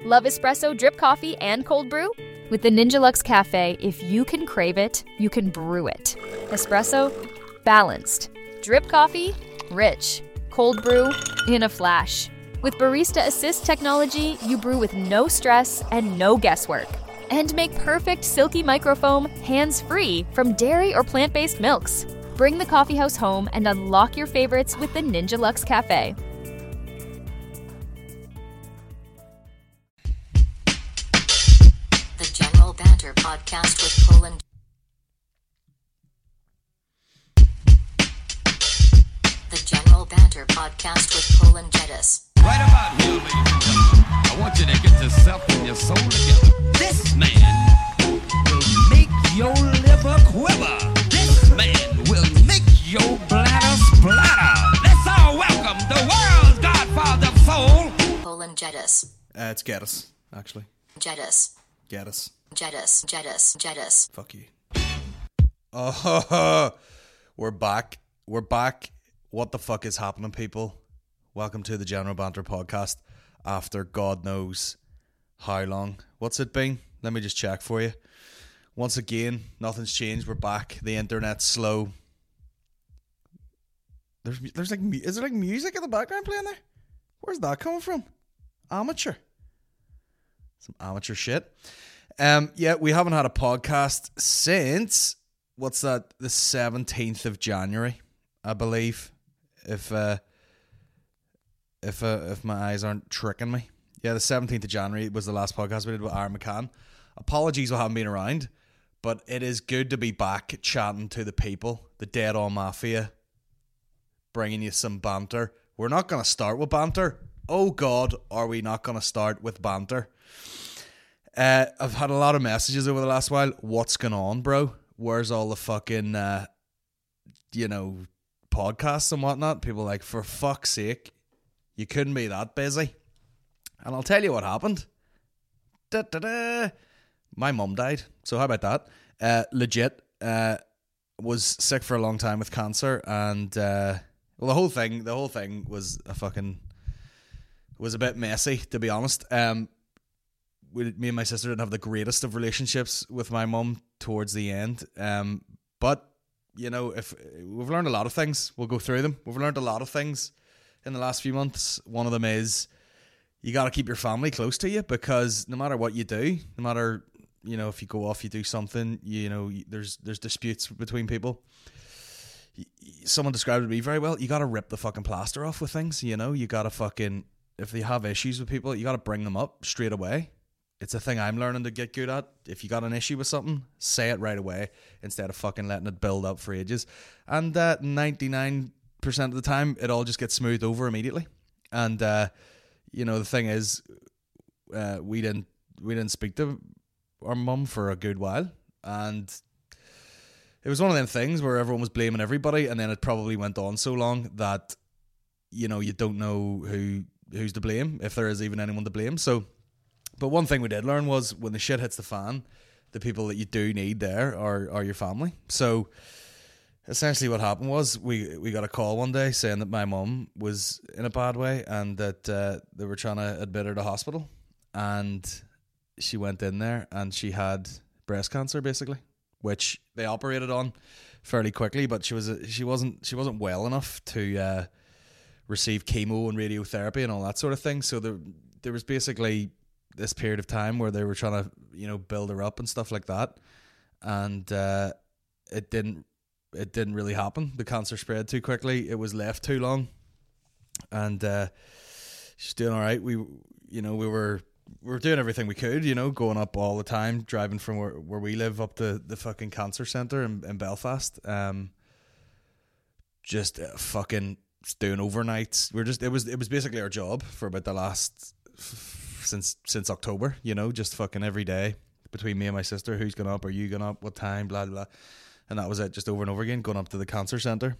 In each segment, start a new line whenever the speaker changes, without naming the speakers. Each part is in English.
Love espresso, drip coffee, and cold brew? With the Ninja Luxe Cafe, if you can crave it, you can brew it. Espresso, balanced. Drip coffee, rich. Cold brew, in a flash. With Barista Assist technology, you brew with no stress and no guesswork. And make perfect silky microfoam hands-free from dairy or plant-based milks. Bring the coffeehouse home and unlock your favorites with the Ninja Luxe Cafe.
The General Banter Podcast with Poland. The General Banter Podcast with Poland Jedis.
Right about here, ladies and gentlemen, I want you to get yourself and your soul together. This man will make your liver quiver. This man will make your bladder splatter. Let's all welcome the world's godfather of soul,
Poland Jedis.
It's Geddes, actually.
Jedis.
Geddes.
Jedis. Jedis. Jedis.
Fuck you. Oh, we're back. We're back. What the fuck is happening, people? Welcome to the General Banter Podcast after God knows how long. What's it been? Let me just check for you. Once again, nothing's changed. We're back. The internet's slow. There's like, is there like music in the background playing there? Where's that coming from? Amateur. Some amateur shit. Yeah, we haven't had a podcast since, what's that, the 17th of January, I believe, if my eyes aren't tricking me. Yeah, the 17th of January was the last podcast we did with Aaron McCann. Apologies I haven't been around, but it is good to be back chatting to the people, the Dead On Mafia, bringing you some banter. We're not going to start with banter. Oh God, are we not going to start with banter? I've had a lot of messages over the last while. What's going on, bro? Where's all the fucking, podcasts and whatnot? People are like, for fuck's sake, you couldn't be that busy. And I'll tell you what happened. My mum died. So how about that? Legit. Was sick for a long time with cancer, and the whole thing was was a bit messy, to be honest. Me and my sister didn't have the greatest of relationships with my mum towards the end. But if we've learned a lot of things, we'll go through them. We've learned a lot of things in the last few months. One of them is you got to keep your family close to you, because no matter what you do, no matter, if you go off, you do something, there's disputes between people. Someone described it to me very well. You got to rip the fucking plaster off with things, you got to fucking, if they have issues with people, you got to bring them up straight away. It's a thing I'm learning to get good at. If you got an issue with something, say it right away instead of fucking letting it build up for ages. And 99% of the time, it all just gets smoothed over immediately. And the thing is, we didn't speak to our mum for a good while, and it was one of them things where everyone was blaming everybody, and then it probably went on so long that you don't know who's to blame, if there is even anyone to blame. So. But one thing we did learn was when the shit hits the fan, the people that you do need there are your family. So essentially what happened was we got a call one day saying that my mum was in a bad way, and that they were trying to admit her to hospital. And she went in there and she had breast cancer, basically, which they operated on fairly quickly, but she wasn't well enough to receive chemo and radiotherapy and all that sort of thing. So there was basically this period of time where they were trying to build her up and stuff like that, and it didn't really happen. The cancer spread too quickly. It was left too long, and she's doing all right. We were doing everything we could, going up all the time, driving from where we live up to the fucking cancer centre in Belfast, just fucking doing overnights. It was basically our job for about the last since October, just fucking every day between me and my sister. Who's going up? Are you going up? What time? Blah, blah. And that was it, just over and over again, going up to the cancer centre.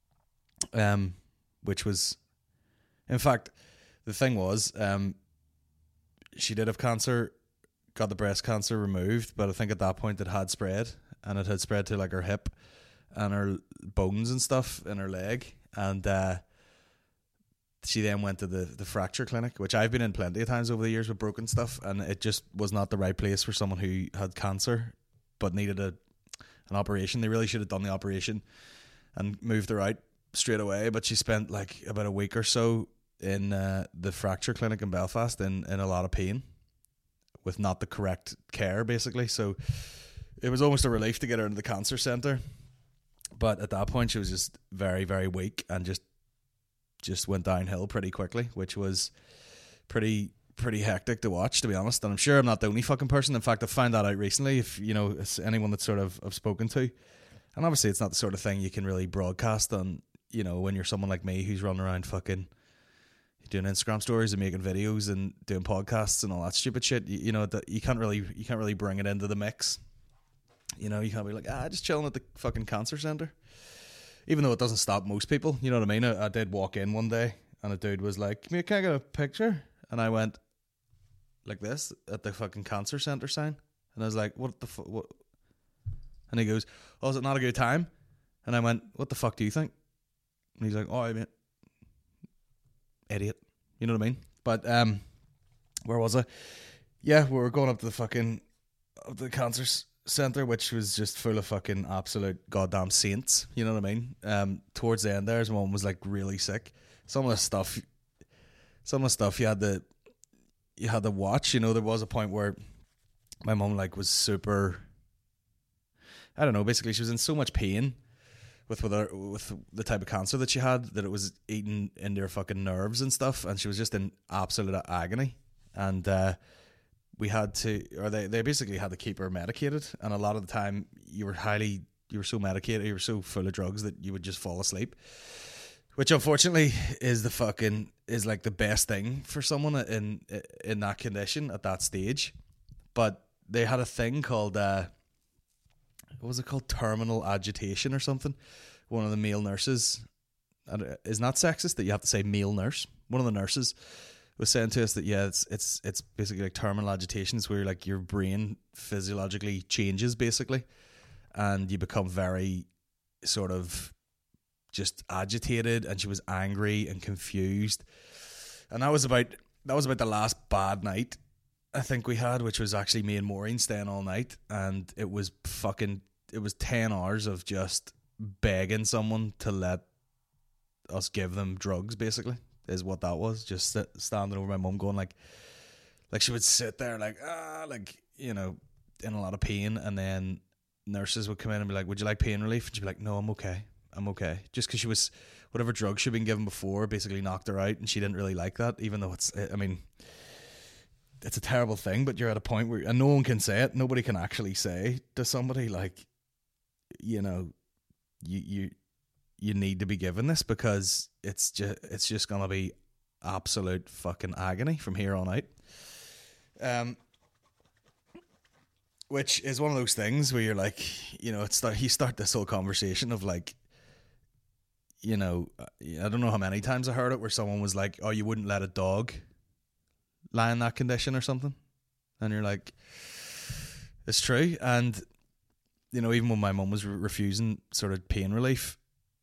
Which was, in fact, the thing was, she did have cancer, got the breast cancer removed, but I think at that point it had spread, and it had spread to like her hip and her bones and stuff in her leg. And she then went to the fracture clinic, which I've been in plenty of times over the years with broken stuff, and it just was not the right place for someone who had cancer but needed an operation. They really should have done the operation and moved her out straight away, but she spent like about a week or so in the fracture clinic in Belfast in a lot of pain with not the correct care, basically. So it was almost a relief to get her into the cancer centre, but at that point she was just very, very weak and just went downhill pretty quickly, which was pretty hectic to watch, to be honest. And I'm sure I'm not the only fucking person. In fact, I found that out recently. If you know, it's anyone that sort of I've spoken to, and obviously it's not the sort of thing you can really broadcast on, you know, when you're someone like me who's running around fucking doing Instagram stories and making videos and doing podcasts and all that stupid shit. You know, that you can't really bring it into the mix. You know, you can't be like, just chilling at the fucking cancer centre. Even though it doesn't stop most people, you know what I mean? I did walk in one day and a dude was like, can I get a picture? And I went like this at the fucking cancer centre sign. And I was like, what the fuck? What? And he goes, oh, is it not a good time? And I went, what the fuck do you think? And he's like, oh, I mean, idiot. You know what I mean? But where was I? Yeah, we were going up to the cancer centre, which was just full of fucking absolute goddamn saints. You know what I mean? Towards the end there, his mum was like really sick. Some of the stuff you had to watch. You know, there was a point where my mum like was super, I don't know, basically she was in so much pain with the type of cancer that she had that it was eating into her fucking nerves and stuff, and she was just in absolute agony. And we had to, or they basically had to keep her medicated, and a lot of the time you were so medicated, you were so full of drugs that you would just fall asleep, which unfortunately is like the best thing for someone in that condition at that stage. But they had a thing called what was it called, terminal agitation or something. One of the male nurses, and is not sexist that you have to say male nurse, one of the nurses was saying to us that it's basically like terminal agitation. It's where like your brain physiologically changes basically, and you become very sort of just agitated. And she was angry and confused, and that was about the last bad night I think we had, which was actually me and Maureen staying all night, and it was 10 hours of just begging someone to let us give them drugs, basically. Is what that was. Just standing over my mum going like she would sit there like you know, in a lot of pain, and then nurses would come in and be like, would you like pain relief? And she'd be like, no, I'm okay, just because she was, whatever drug she'd been given before basically knocked her out, and she didn't really like that, even though it's a terrible thing, but you're at a point where, and no one can say it, nobody can actually say to somebody like, you know, you need to be given this, because it's just gonna be absolute fucking agony from here on out. Which is one of those things where you're like, you know, you start this whole conversation of like, you know, I don't know how many times I heard it where someone was like, oh, you wouldn't let a dog lie in that condition or something, and you're like, it's true. And you know, even when my mum was refusing sort of pain relief,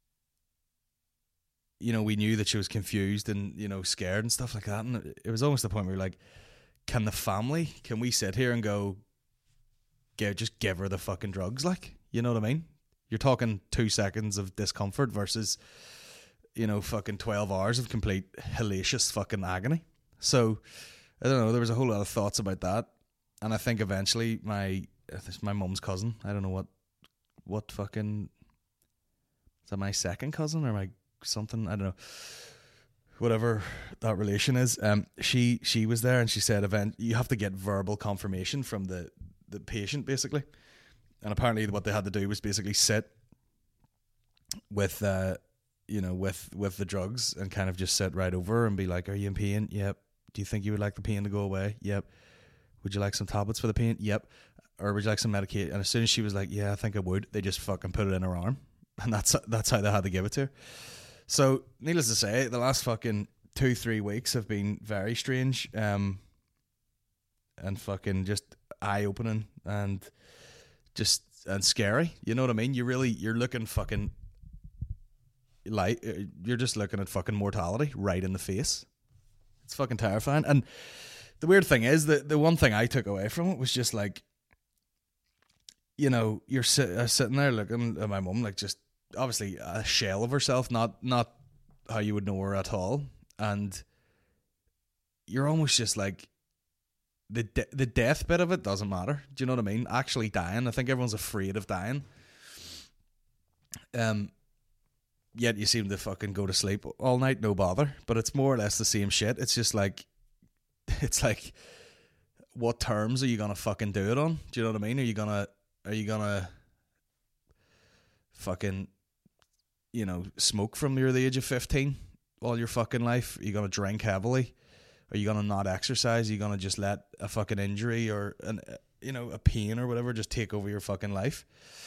you know, we knew that she was confused and, you know, scared and stuff like that. And it was almost the point where we're like, can we sit here and go, just give her the fucking drugs? Like, you know what I mean? You're talking 2 seconds of discomfort versus, you know, fucking 12 hours of complete hellacious fucking agony. So, I don't know, there was a whole lot of thoughts about that. And I think eventually my mum's cousin, I don't know what fucking, is that my second cousin or my something, I don't know, whatever that relation is, she was there, and she said you have to get verbal confirmation from the patient basically. And apparently what they had to do was basically sit with you know, with the drugs and kind of just sit right over and be like, are you in pain? Yep. Do you think you would like the pain to go away? Yep. Would you like some tablets for the pain? Yep. Or would you like some medication? And as soon as she was like, yeah, I think I would, they just fucking put it in her arm. And that's how they had to give it to her. So, needless to say, the last fucking 2-3 weeks have been very strange, and fucking just eye-opening and scary. You know what I mean? You're looking fucking you're just looking at fucking mortality right in the face. It's fucking terrifying. And the weird thing is that the one thing I took away from it was just like, you know, you're sitting there looking at my mum like just obviously a shell of herself, not how you would know her at all, and you're almost just like the death bit of it doesn't matter. Do you know what I mean? Actually dying, I think everyone's afraid of dying. Yet you seem to fucking go to sleep all night, no bother. But it's more or less the same shit. It's just like, it's like, what terms are you gonna fucking do it on? Do you know what I mean? Are you gonna fucking, you know, smoke from you're the age of 15 all your fucking life? Are you gonna drink heavily? Are you gonna not exercise? Are you gonna just let a fucking injury or a pain or whatever just take over your fucking life?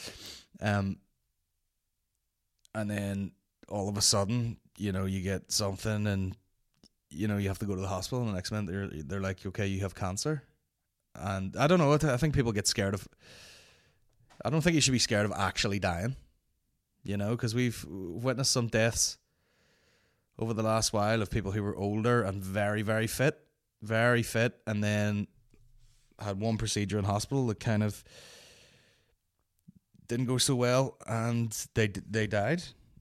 And then all of a sudden, you know, you get something and, you know, you have to go to the hospital, and the next minute they're like, okay, you have cancer. And I don't know, I think people get scared of, I don't think you should be scared of actually dying, you know, because we've witnessed some deaths over the last while of people who were older and very, very fit, and then had one procedure in hospital that kind of didn't go so well, and they died.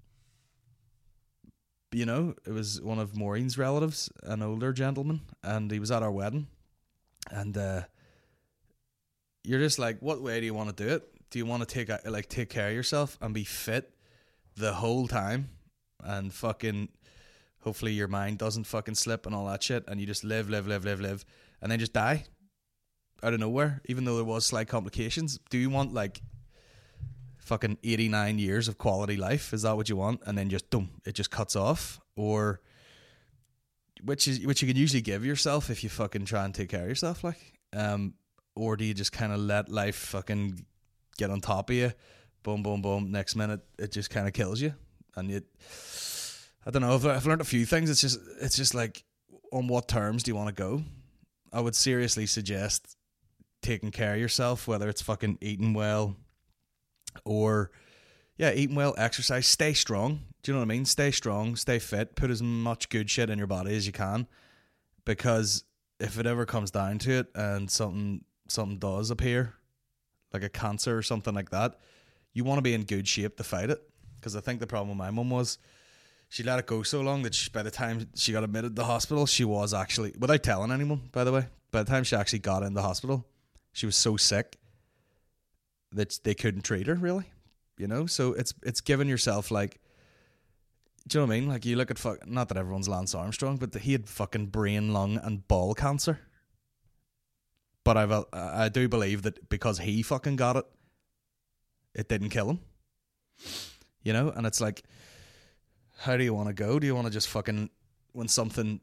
You know, it was one of Maureen's relatives, an older gentleman, and he was at our wedding. And you're just like, what way do you want to do it? Do you want to take care of yourself and be fit the whole time, and fucking hopefully your mind doesn't fucking slip and all that shit, and you just live, and then just die out of nowhere, even though there was slight complications? Do you want like fucking 89 years of quality life? Is that what you want? And then just it just cuts off? Or which you can usually give yourself if you fucking try and take care of yourself, like, or do you just kind of let life fucking get on top of you, boom, next minute it just kind of kills you? And I don't know, I've learned a few things. It's just like, on what terms do you want to go? I would seriously suggest taking care of yourself, whether it's fucking eating well, or eating well, exercise, stay strong. Do you know what I mean? Stay strong, stay fit, put as much good shit in your body as you can, because if it ever comes down to it and something does appear, like a cancer or something like that, you want to be in good shape to fight it. Because I think the problem with my mum was she let it go so long that by the time she got admitted to the hospital, she was actually, without telling anyone, by the way, by the time she actually got in the hospital, she was so sick that they couldn't treat her, really, you know. So it's giving yourself, like, do you know what I mean? Like, you look at not that everyone's Lance Armstrong, but he had fucking brain, lung, and ball cancer. But I do believe that because he fucking got it, it didn't kill him, you know. And it's like, how do you want to go? Do you want to just fucking when something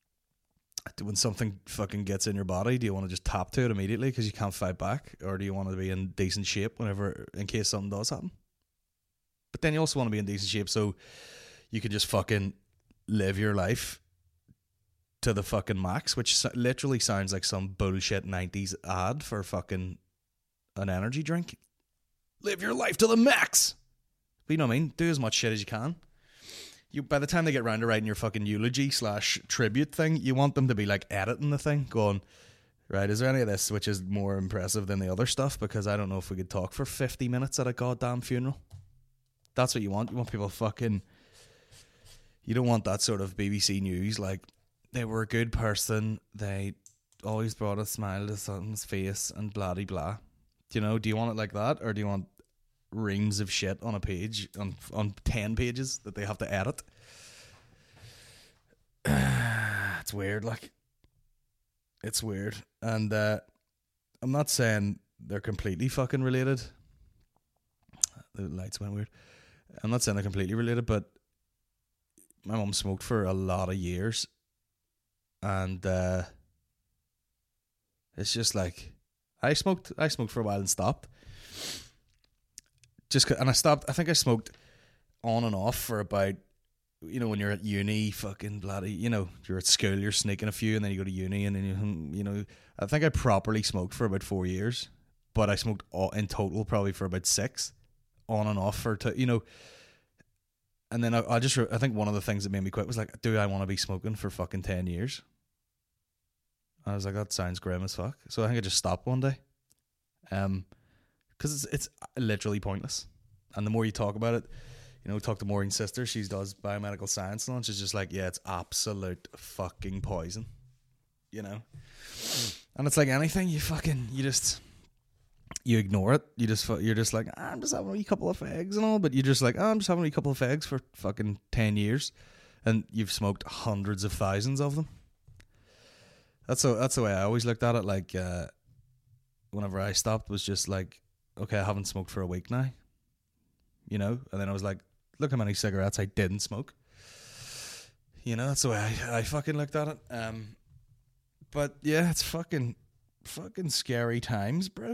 fucking gets in your body, do you want to just tap to it immediately because you can't fight back? Or do you want to be in decent shape in case something does happen? But then you also want to be in decent shape so you can just fucking live your life to the fucking max, which literally sounds like some bullshit 90s ad for fucking an energy drink. Live your life to the max. But you know what I mean? Do as much shit as you can. By the time they get round to writing your fucking eulogy / tribute thing, you want them to be like editing the thing, going, right, is there any of this which is more impressive than the other stuff? Because I don't know if we could talk for 50 minutes at a goddamn funeral. That's what you want. You want people fucking, you don't want that sort of BBC News, like, they were a good person, they always brought a smile to someone's face and blah de blah. Do you know, do you want it like that? Or do you want reams of shit on a page, on 10 pages that they have to edit? It's weird, like, it's weird. And I'm not saying they're completely fucking related. The lights went weird. I'm not saying they're completely related, but my mum smoked for a lot of years, and it's just like, I smoked for a while and stopped. And I stopped. I think I smoked on and off for about, you know, when you're at uni, fucking bloody, you know, you're at school, you're sneaking a few, and then you go to uni, and then you know, I think I properly smoked for about 4 years, but I smoked in total probably for about 6, on and off for, you know, And then I think one of the things that made me quit was like, do I want to be smoking for fucking 10 years? I was like, that sounds grim as fuck. So I think I just stopped one day. Because it's literally pointless. And the more you talk about it, you know, talk to Maureen's sister, she does biomedical science and she's just like, yeah, it's absolute fucking poison. You know? And it's like anything, you ignore it. You're just like, I'm just having a wee couple of fags and all, but you're just like, I'm just having a wee couple of fags for fucking 10 years, and you've smoked hundreds of thousands of them. That's the way I always looked at it. Like, whenever I stopped, was just like, okay, I haven't smoked for a week now, you know, and then I was like, look how many cigarettes I didn't smoke. You know, that's the way I fucking looked at it. But yeah, it's fucking scary times, bro.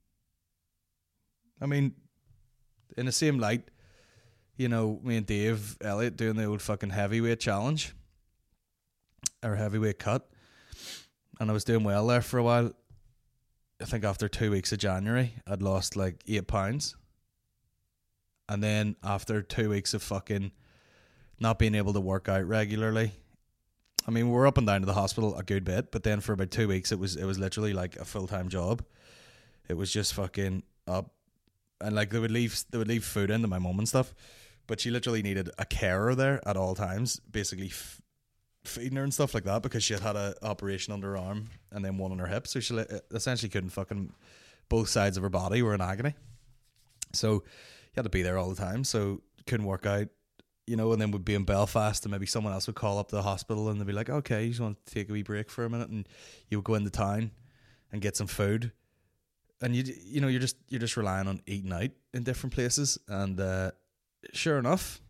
I mean, in the same light, you know, me and Dave Elliott doing the old fucking heavyweight challenge, or heavyweight cut, and I was doing well there for a while. I think after 2 weeks of January, I'd lost like 8 pounds. And then after 2 weeks of fucking not being able to work out regularly, I mean, we were up and down to the hospital a good bit, but then for about 2 weeks, it was literally like a full-time job. It was just fucking up. And like they would leave food in to my mum and stuff, but she literally needed a carer there at all times, basically feeding her and stuff like that, because she had an operation under her arm and then one on her hip, so she essentially couldn't fucking, both sides of her body were in agony. So you had to be there all the time, so couldn't work out, you know. And then we'd be in Belfast, and maybe someone else would call up the hospital, and they'd be like, okay, you just want to take a wee break for a minute, and you would go into town and get some food. And you know, you're just relying on eating out in different places, and sure enough,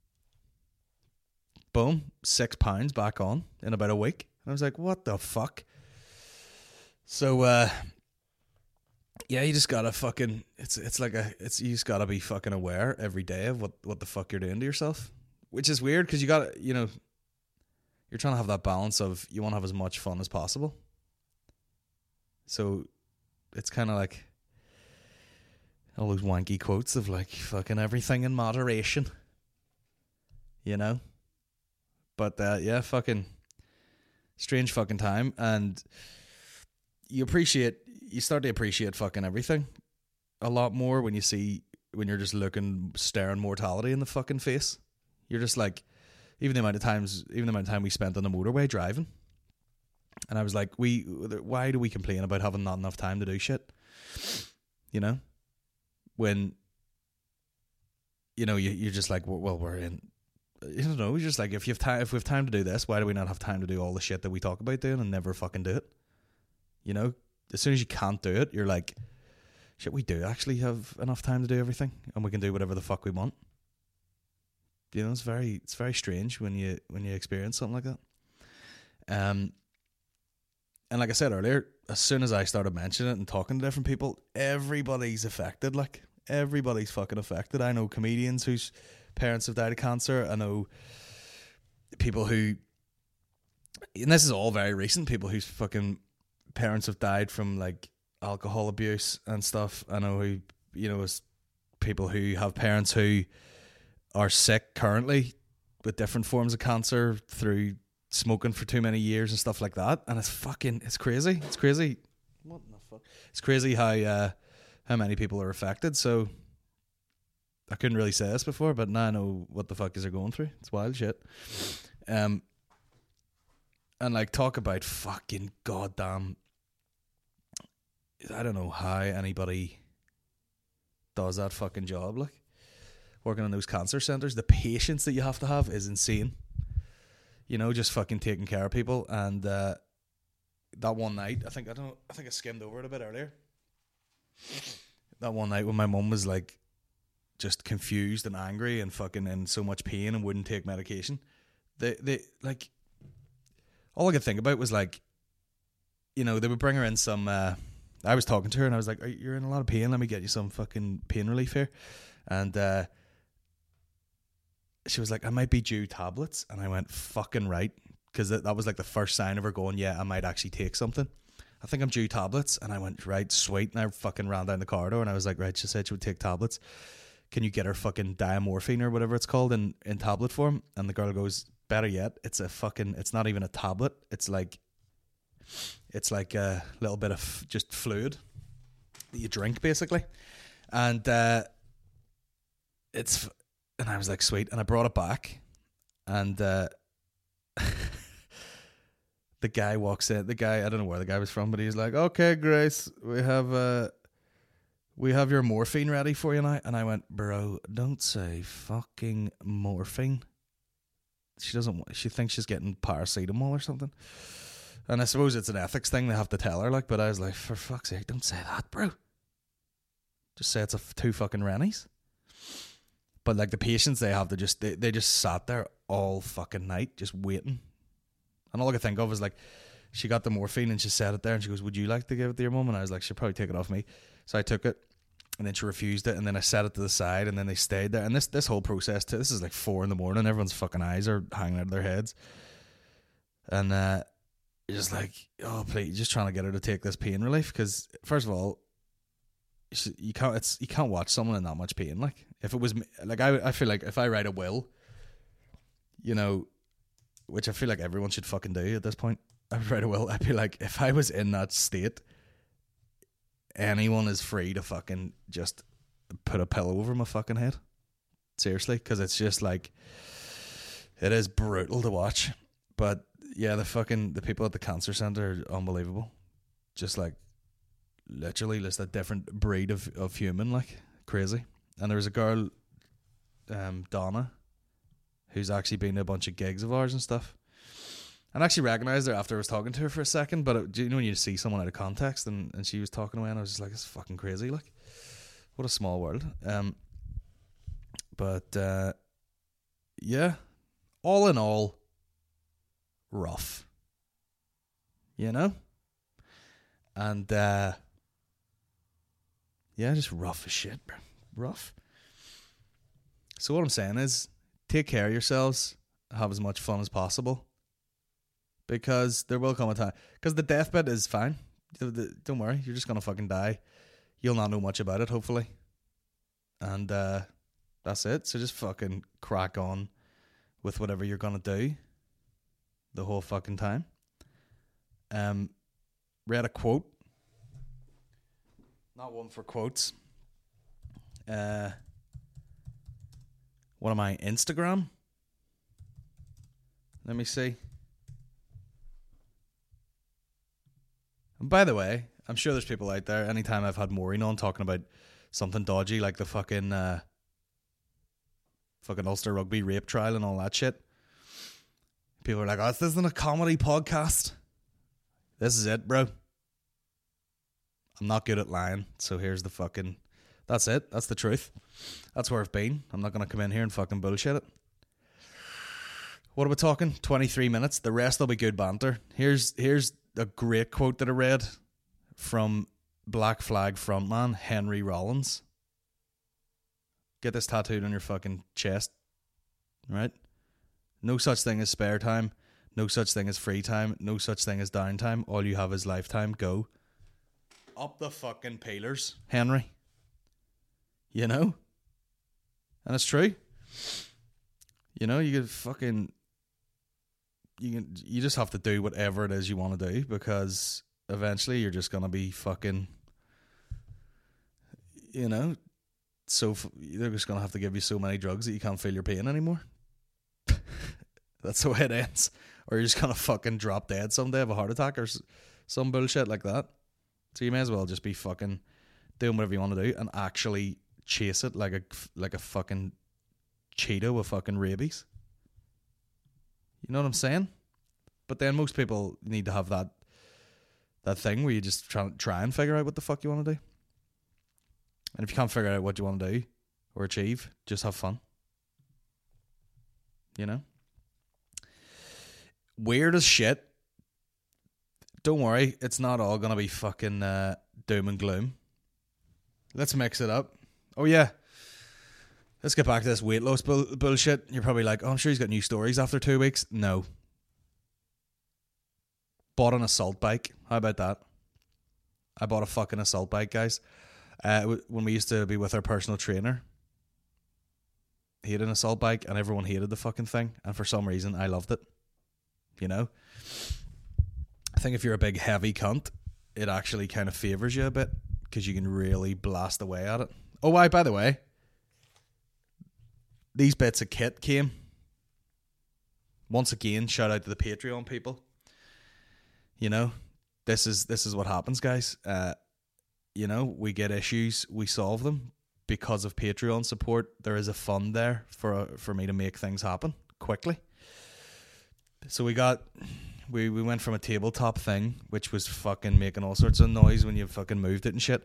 boom, 6 pounds back on in about a week. And I was like, what the fuck? So yeah, you just gotta fucking you just gotta be fucking aware every day of what the fuck you're doing to yourself, which is weird because you gotta, you know, you're trying to have that balance of you want to have as much fun as possible. So it's kind of like all those wanky quotes of like fucking everything in moderation, you know. But yeah, fucking strange fucking time, and you start to appreciate fucking everything a lot more when you're just staring mortality in the fucking face. You're just like, even the amount of time we spent on the motorway driving. And I was like, why do we complain about having not enough time to do shit? You know? When, you know, you're just like, well, we're in, you don't know, you're just like, if we have time to do this, why do we not have time to do all the shit that we talk about doing and never fucking do it? You know? As soon as you can't do it, you're like, shit, we do actually have enough time to do everything, and we can do whatever the fuck we want. You know, it's very strange when you experience something like that. And like I said earlier, as soon as I started mentioning it and talking to different people, everybody's affected. Like, everybody's fucking affected. I know comedians whose parents have died of cancer. I know people who, and this is all very recent, people whose fucking parents have died from like alcohol abuse and stuff. I know who, you know, is people who have parents who are sick currently with different forms of cancer through smoking for too many years and stuff like that. And it's crazy. It's crazy. What the fuck? It's crazy how many people are affected. So I couldn't really say this before, but now I know what the fuck is are going through. It's wild shit. And like, talk about fucking goddamn, I don't know how anybody does that fucking job, like working in those cancer centers. The patience that you have to have is insane. You know, just fucking taking care of people. And that one night, I think I skimmed over it a bit earlier. That one night when my mum was like just confused and angry and fucking in so much pain and wouldn't take medication. They like, all I could think about was like, you know, they would bring her in some, I was talking to her and I was like, you're in a lot of pain, let me get you some fucking pain relief here. And she was like, I might be due tablets. And I went, fucking right. Because that was like the first sign of her going, yeah, I might actually take something. I think I'm due tablets. And I went, right, sweet. And I fucking ran down the corridor and I was like, right, she said she would take tablets. can you get her fucking diamorphine or whatever it's called in tablet form? And the girl goes, better yet, it's not even a tablet. It's like a little bit of just fluid that you drink, basically. And and I was like, sweet. And I brought it back, and the guy walks in. The guy, I don't know where the guy was from, but he's like, okay, Grace, we have your morphine ready for you now. And I went, bro, don't say fucking morphine. She thinks she's getting paracetamol or something. And I suppose it's an ethics thing, they have to tell her, like, but I was like, for fuck's sake, don't say that, bro. Just say it's two fucking Rennies. But like the patients they have, they just sat there all fucking night, just waiting. And all I could think of was like, she got the morphine and she set it there and she goes, would you like to give it to your mum? And I was like, she'll probably take it off me. So I took it, and then she refused it, and then I set it to the side, and then they stayed there. And this whole process, this is like 4 a.m, everyone's fucking eyes are hanging out of their heads. And you're just like, oh please, just trying to get her to take this pain relief, because first of all, you can't watch someone in that much pain. Like, if it was like, I feel like if I write a will, you know, which I feel like everyone should fucking do at this point, I would write a will. I'd be like, if I was in that state, anyone is free to fucking just put a pillow over my fucking head. Seriously, because it's just like, it is brutal to watch. But yeah, the people at the cancer center are unbelievable. Just like, literally just a different breed of human, like, crazy. And there was a girl, Donna, who's actually been to a bunch of gigs of ours and stuff. And I actually recognised her after I was talking to her for a second, but do you know when you see someone out of context and she was talking away and I was just like, it's fucking crazy, like, what a small world. But yeah, all in all, rough, you know? And yeah, just rough as shit, bro. Rough. So what I'm saying is, take care of yourselves, have as much fun as possible, because there will come a time, because the deathbed is fine. Don't worry, you're just gonna fucking die. You'll not know much about it, hopefully. And that's it. So just fucking crack on with whatever you're gonna do the whole fucking time. Read a quote. Not one for quotes. What am I? Instagram? Let me see. And by the way, I'm sure there's people out there, anytime I've had Maureen on talking about something dodgy like the fucking Ulster Rugby rape trial and all that shit, people are like, oh, this isn't a comedy podcast. This is it, bro. I'm not good at lying, so here's the fucking... That's it. That's the truth. That's where I've been. I'm not going to come in here and fucking bullshit it. What are we talking? 23 minutes. The rest will be good banter. Here's a great quote that I read from Black Flag frontman Henry Rollins. Get this tattooed on your fucking chest. Right? No such thing as spare time. No such thing as free time. No such thing as downtime. All you have is lifetime. Go. Up the fucking peelers, Henry. You know? And it's true. You know, you just have to do whatever it is you want to do, because eventually you're just going to be fucking, you know, so they're just going to have to give you so many drugs that you can't feel your pain anymore. That's the way it ends. Or you're just going to fucking drop dead someday of a heart attack or some bullshit like that. So you may as well just be fucking doing whatever you want to do and actually chase it like a fucking cheetah with fucking rabies. You know what I'm saying? But then most people need to have that thing where you just try and figure out what the fuck you want to do. And if you can't figure out what you want to do or achieve, just have fun. You know? Weird as shit. Don't worry, it's not all going to be fucking doom and gloom. Let's mix it up. Oh yeah. Let's get back to this weight loss bullshit. You're probably like, oh, I'm sure he's got new stories after 2 weeks. No. Bought an assault bike. How about that? I bought a fucking assault bike, guys. When we used to be with our personal trainer. hated an assault bike, and everyone hated the fucking thing. And for some reason, I loved it. You know? I think if you're a big heavy cunt, it actually kind of favours you a bit because you can really blast away at it. Oh, by the way, these bits of kit came. Once again, shout out to the Patreon people. You know, this is what happens, guys. You know, we get issues, we solve them because of Patreon support. There is a fund there for me to make things happen quickly. So we went from a tabletop thing, which was fucking making all sorts of noise when you fucking moved it and shit,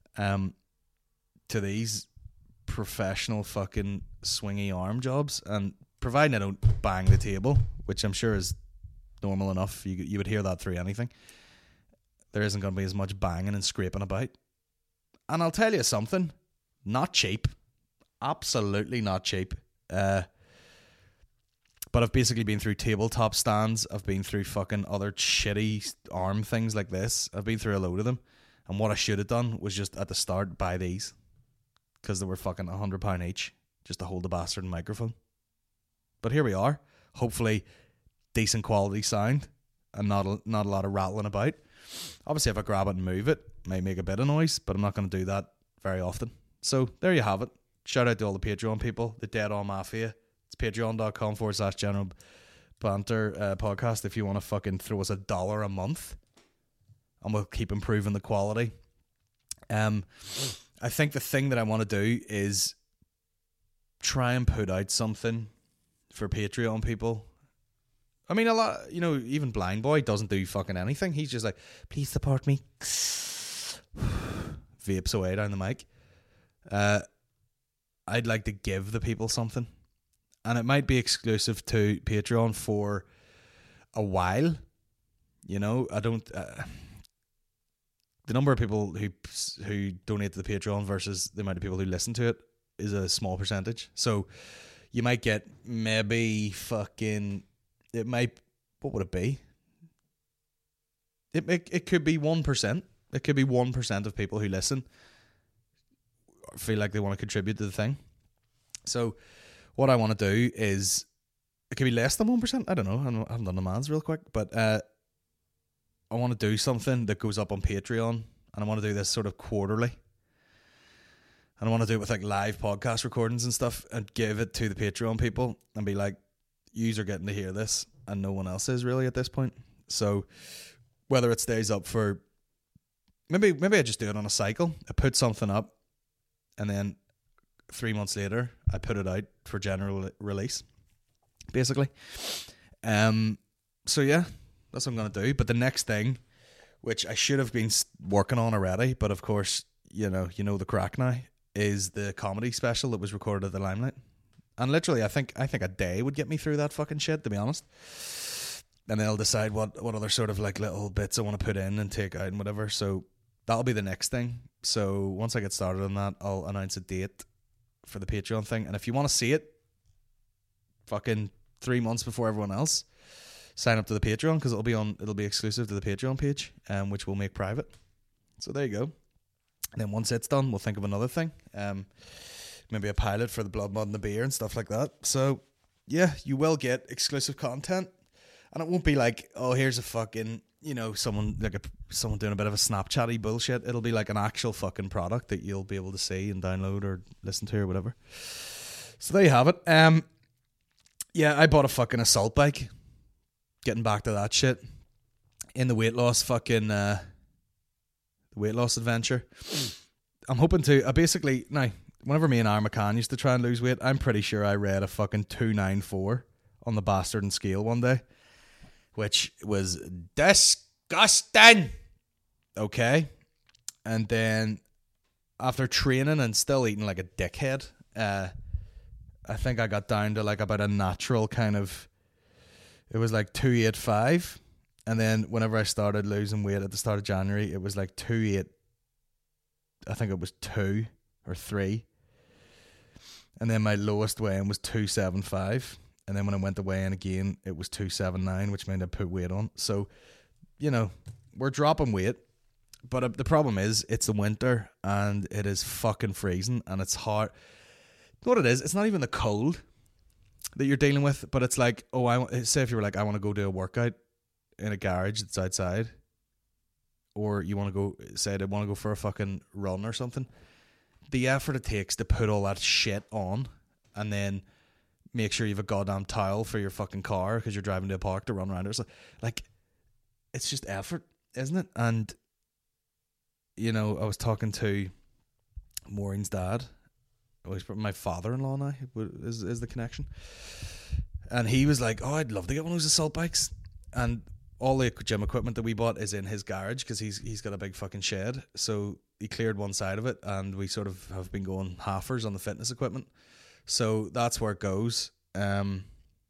to these professional fucking swingy arm jobs. And providing I don't bang the table, which I'm sure is normal enough, you would hear that through anything, there isn't going to be as much banging and scraping about. And I'll tell you something, not cheap, absolutely not cheap. But I've basically been through tabletop stands, I've been through fucking other shitty arm things like this, I've been through a load of them, and what I should have done was just at the start buy these, because they were fucking £100 each, just to hold the bastard microphone. But here we are, hopefully decent quality sound, and not a lot of rattling about. Obviously if I grab it and move it may make a bit of noise, but I'm not going to do that very often. So there you have it. Shout out to all the Patreon people, the Dead On Mafia. It's patreon.com/general banter podcast if you want to fucking throw us $1 a month, and we'll keep improving the quality. I think the thing that I want to do is try and put out something for Patreon people. I mean, a lot, you know, even Blind Boy doesn't do fucking anything. He's just like, please support me. Vapes away down the mic. I'd like to give the people something. And it might be exclusive to Patreon for a while. You know, I don't... the number of people who donate to the Patreon versus the amount of people who listen to it is a small percentage. So you might get maybe fucking... It might... What would it be? It could be 1%. It could be 1% of people who listen feel like they want to contribute to the thing. So what I want to do is... It could be less than 1%. I don't know. I haven't done the maths real quick. But I want to do something that goes up on Patreon. And I want to do this sort of quarterly. And I want to do it with like live podcast recordings and stuff. And give it to the Patreon people. And be like, yous are getting to hear this. And no one else is really at this point. So whether it stays up for... Maybe I just do it on a cycle. I put something up. And then 3 months later, I put it out for general release. Basically. So yeah, that's what I'm going to do. But the next thing, which I should have been working on already, but of course, you know the crack now, is the comedy special that was recorded at the Limelight. And literally, I think a day would get me through that fucking shit, to be honest. And they'll decide what other sort of like little bits I want to put in and take out and whatever. So that'll be the next thing. So once I get started on that, I'll announce a date for the Patreon thing. And if you want to see it, fucking 3 months before everyone else, sign up to the Patreon, because it'll be exclusive to the Patreon page, which we'll make private. So there you go. And then once it's done, we'll think of another thing. Maybe a pilot for the Blood, Mud and the Beer and stuff like that. So yeah, you will get exclusive content, and it won't be like, oh, here's a fucking, you know, someone doing a bit of a Snapchatty bullshit. It'll be like an actual fucking product that you'll be able to see and download or listen to or whatever. So there you have it. Yeah, I bought a fucking assault bike. Getting back to that shit. In the weight loss fucking the weight loss adventure. I'm hoping to basically now, whenever me and Aaron McCann used to try and lose weight, I'm pretty sure I read a fucking 294 on the bastard and scale one day, which was disgusting. Okay. And then after training and still eating like a dickhead, I think I got down to like about a natural kind of, it was like 285. And then whenever I started losing weight at the start of January, it was like 28. I think it was 2 or 3. And then my lowest weigh-in was 275. And then when I went to weigh in again, it was 279, which meant I put weight on. So, you know, we're dropping weight. But the problem is, it's the winter and it is fucking freezing and it's hard. what it is? It's not even the cold that you're dealing with, but it's like, say if you were like, I want to go do a workout in a garage that's outside, or you want to go, say I want to go for a fucking run or something. The effort it takes to put all that shit on and then make sure you have a goddamn towel for your fucking car because you're driving to a park to run around or something. Like, it's just effort, isn't it? And, you know, I was talking to Maureen's dad. My father-in-law now is the connection. And he was like, oh, I'd love to get one of those assault bikes. And all the gym equipment that we bought is in his garage because he's got a big fucking shed. So he cleared one side of it, and we sort of have been going halfers on the fitness equipment. So that's where it goes. And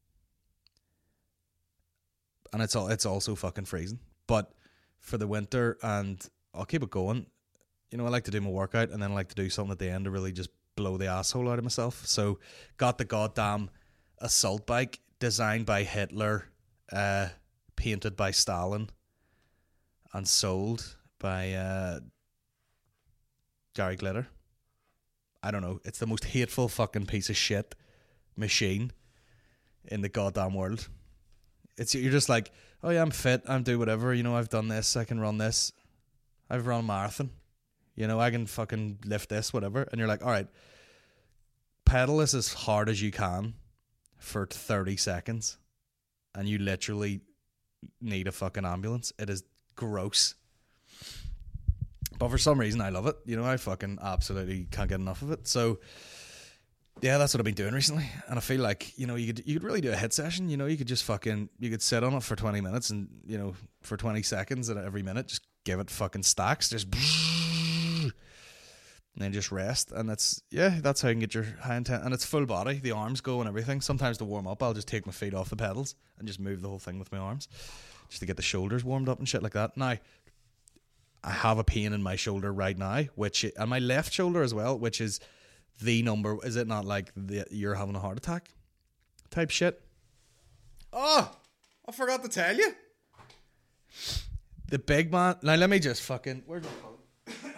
it's also fucking freezing. But for the winter, and I'll keep it going. You know, I like to do my workout, and then I like to do something at the end to really just blow the asshole out of myself. So got the goddamn assault bike, designed by Hitler, painted by Stalin, and sold by Gary Glitter. I don't know. It's the most hateful fucking piece of shit machine in the goddamn world. You're just like, oh yeah, I'm fit, I'm do whatever, you know, I've done this, I can run this, I've run a marathon, you know, I can fucking lift this, whatever. And you're like, alright, pedal this as hard as you can for 30 seconds and you literally need a fucking ambulance. It is gross. But for some reason I love it. You know, I fucking absolutely can't get enough of it. So yeah, that's what I've been doing recently. And I feel like, you know, you could really do a hit session. You know, you could just you could sit on it for 20 minutes and, you know, for 20 seconds and every minute, just give it fucking stacks. Just and then just rest. And that's how you can get your high intent. And it's full body. The arms go and everything. Sometimes to warm up, I'll just take my feet off the pedals and just move the whole thing with my arms just to get the shoulders warmed up and shit like that. Now, I have a pain in my shoulder right now, and my left shoulder as well, which is the number. Is it not like you're having a heart attack type shit? Oh, I forgot to tell you. The big man. Now let me just fucking. Where's my phone?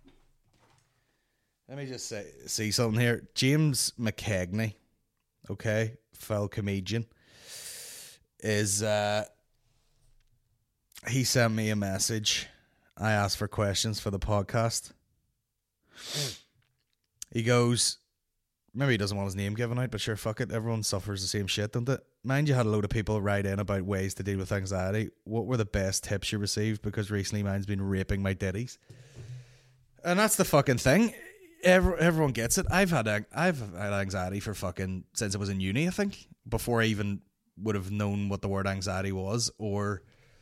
Let me just see something here. James McKegney, okay, fellow comedian, is he sent me a message. I asked for questions for the podcast. He goes, maybe he doesn't want his name given out, but sure, fuck it. Everyone suffers the same shit, don't they? Mind you had a load of people write in about ways to deal with anxiety. What were the best tips you received? Because recently mine's been raping my ditties. And that's the fucking thing. Everyone gets it. I've had anxiety for fucking since I was in uni, I think. Before I even would have known what the word anxiety was or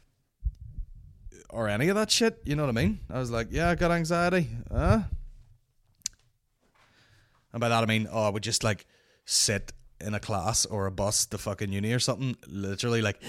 any of that shit, you know what I mean? I was like, yeah, I got anxiety. And by that I mean, I would just like sit in a class or a bus to fucking uni or something, literally like,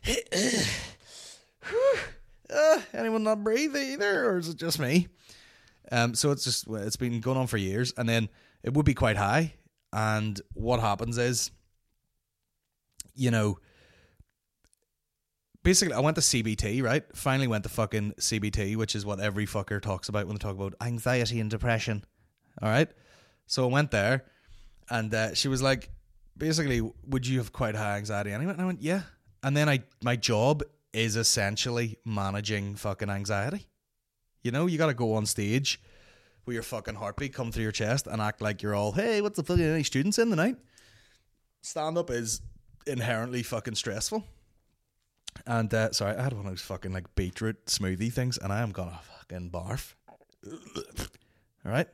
anyone not breathe either, or is it just me? So it's been going on for years, and then it would be quite high, and what happens is, you know, basically, I went to CBT, right? Finally went to fucking CBT, which is what every fucker talks about when they talk about anxiety and depression. All right? So I went there, and she was like, basically, would you have quite high anxiety anyway? And I went, yeah. And then my job is essentially managing fucking anxiety. You know, you got to go on stage with your fucking heartbeat come through your chest and act like you're all, hey, what's the fucking any students in tonight? Stand-up is inherently fucking stressful. And sorry, I had one of those fucking like beetroot smoothie things, and I am gonna fucking barf. All right.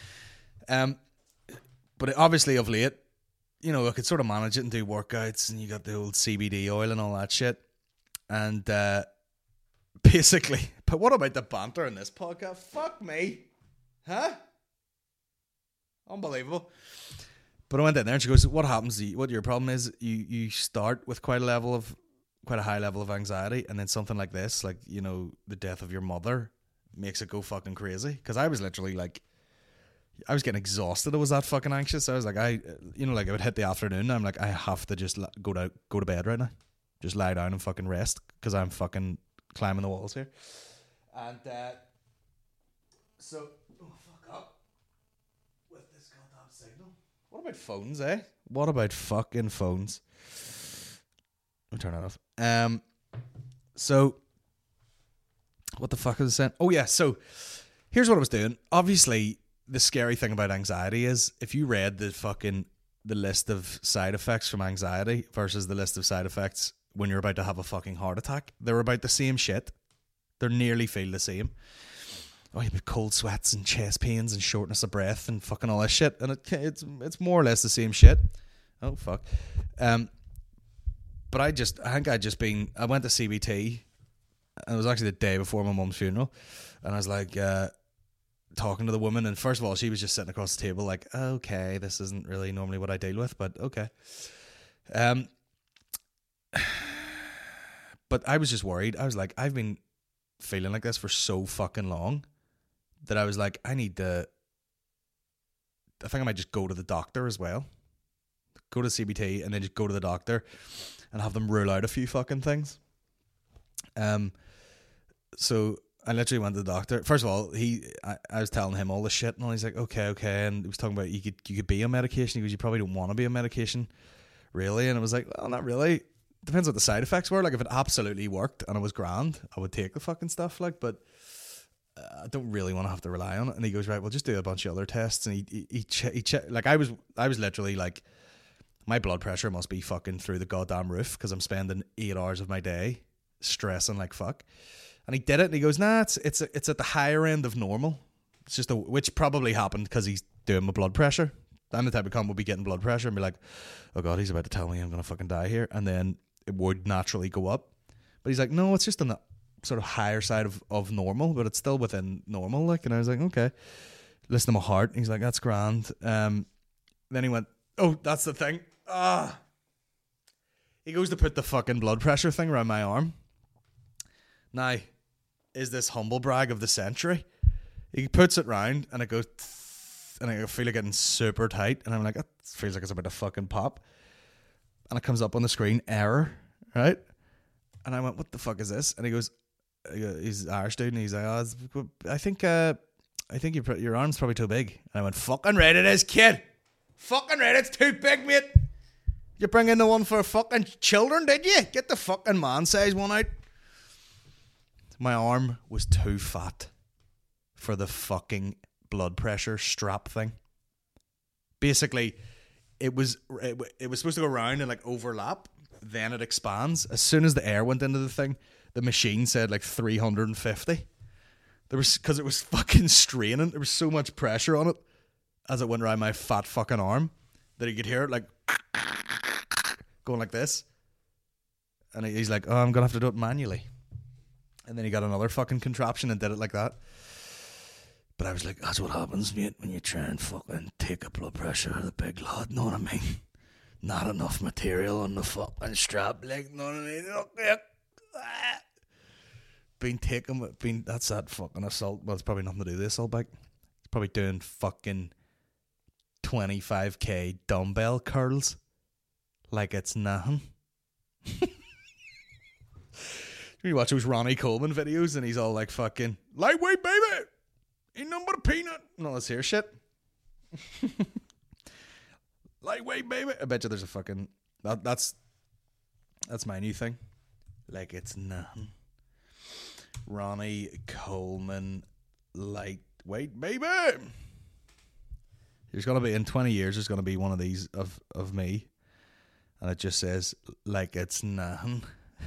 But obviously of late, you know, I could sort of manage it and do workouts, and you got the old CBD oil and all that shit. And basically, but what about the banter in this podcast? Fuck me, huh? Unbelievable. But I went in there, and she goes, "What happens? What your problem is? You start with quite a high level of anxiety, and then something like this, like, you know, the death of your mother, makes it go fucking crazy." Because I was literally like, I was getting exhausted. I was that fucking anxious. I was like, I would hit the afternoon, and I'm like, I have to just go to bed right now, just lie down and fucking rest, because I'm fucking climbing the walls here. And so, fuck up with this goddamn signal. What about phones, eh? What about fucking phones? Let me turn that off. So, what the fuck was I saying? Oh, yeah, so here's what I was doing. Obviously, the scary thing about anxiety is if you read the list of side effects from anxiety versus the list of side effects when you're about to have a fucking heart attack, they're about the same shit. They nearly feel the same. Oh, you have cold sweats and chest pains and shortness of breath and fucking all that shit, and it's more or less the same shit. Oh fuck. But I went to CBT, and it was actually the day before my mum's funeral, and I was like talking to the woman, and first of all she was just sitting across the table like, okay, this isn't really normally what I deal with, but okay. But I was just worried. I was like, I've been feeling like this for so fucking long that I was like, I think I might just go to the doctor as well. Go to CBT and then just go to the doctor and have them rule out a few fucking things. So I literally went to the doctor. First of all, I was telling him all the shit, and all, he's like, okay, and he was talking about you could be on medication. He goes, you probably don't want to be on medication, really. And I was like, well, not really. Depends what the side effects were. Like, if it absolutely worked and it was grand, I would take the fucking stuff. Like, but I don't really want to have to rely on it. And he goes, right, well, just do a bunch of other tests. And he like, I was literally like, my blood pressure must be fucking through the goddamn roof because I'm spending 8 hours of my day stressing like fuck. And he did it, and he goes, nah, it's at the higher end of normal. It's just which probably happened because he's doing my blood pressure. I'm the type of cunt will be getting blood pressure and be like, oh god, he's about to tell me I'm gonna fucking die here, and then it would naturally go up. But he's like, no, it's just on the sort of higher side of normal, but it's still within normal. Like, and I was like, okay. Listen to my heart. He's like, that's grand. Then he went, oh, that's the thing. He goes to put the fucking blood pressure thing around my arm. Now, is this humble brag of the century? He puts it round and it goes, and I feel it getting super tight, and I'm like, that feels like it's about to fucking pop. And it comes up on the screen, error, right? And I went, what the fuck is this? And he goes, he's an Irish dude, and he's like, oh, I think your arm's probably too big. And I went, fucking right it is, kid. Fucking right, it's too big, mate. You bring in the one for fucking children, did you? Get the fucking man size one out. My arm was too fat for the fucking blood pressure strap thing. Basically, it was supposed to go around and like overlap, then it expands. As soon as the air went into the thing, the machine said like 350. Because it was fucking straining. There was so much pressure on it as it went around my fat fucking arm that you could hear it like going like this. And he's like, oh, I'm gonna have to do it manually. And then he got another fucking contraption and did it like that. But I was like, that's what happens, mate, when you try and fucking take a blood pressure of the big lad, know what I mean? Not enough material on the fucking strap, like, know what I mean? That's that fucking assault. Well, it's probably nothing to do with the assault bike. It's probably doing fucking 25k dumbbell curls like it's nothing. You watch those Ronnie Coleman videos and he's all like fucking lightweight, baby, ain't nothing but a peanut and all this here shit. Lightweight, baby. I bet you there's a fucking that's my new thing. Like it's nothing. Ronnie Coleman lightweight, baby. There's gonna be in 20 years. There's gonna be one of these of me, and it just says like it's nothing.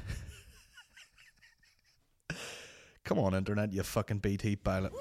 Come on, internet, you fucking BT pilot.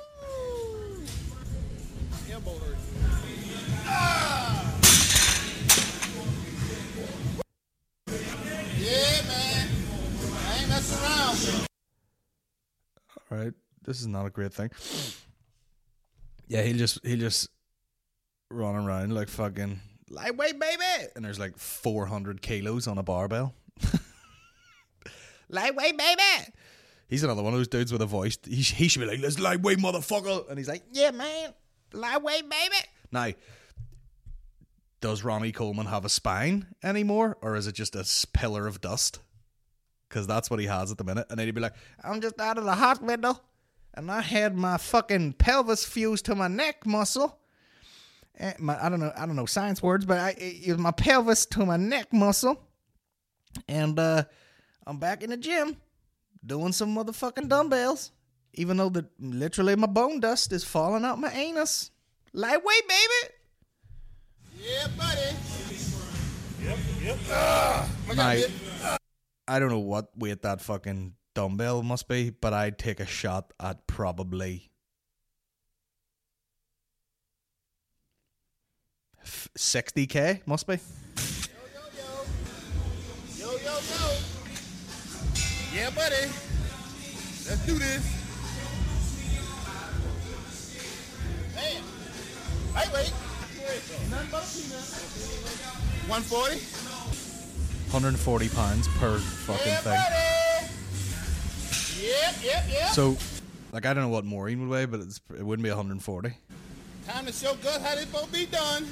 Yeah, man. I ain't messing around.
All right, this is not a great thing. Yeah, he'll just run around like fucking lightweight, baby, and there's like 400 kilos on a barbell. Lightweight, baby. He's another one of those dudes with a voice. He should be like, let's lightweight, motherfucker. And he's like, yeah, man, lightweight, baby. Now, does Ronnie Coleman have a spine anymore? Or is it just a pillar of dust? Because that's what he has at the minute. And then he'd be like, I'm just out of the hospital. And I had my fucking pelvis fused to my neck muscle. I don't know science words, but it was my pelvis to my neck muscle, and I'm back in the gym doing some motherfucking dumbbells, even though literally my bone dust is falling out my anus. Lightweight, baby.
Yeah, buddy. Yep.
I don't know what weight that fucking dumbbell must be, but I'd take a shot at probably 60k. Must be.
Yo. Yeah, buddy. Let's do this. Man. Lightweight. Nothing but peanuts. 140.
140 pounds per fucking thing.
Yep.
So, like, I don't know what Maureen would weigh, but it wouldn't be 140.
Time to show Gus how this supposed to be done.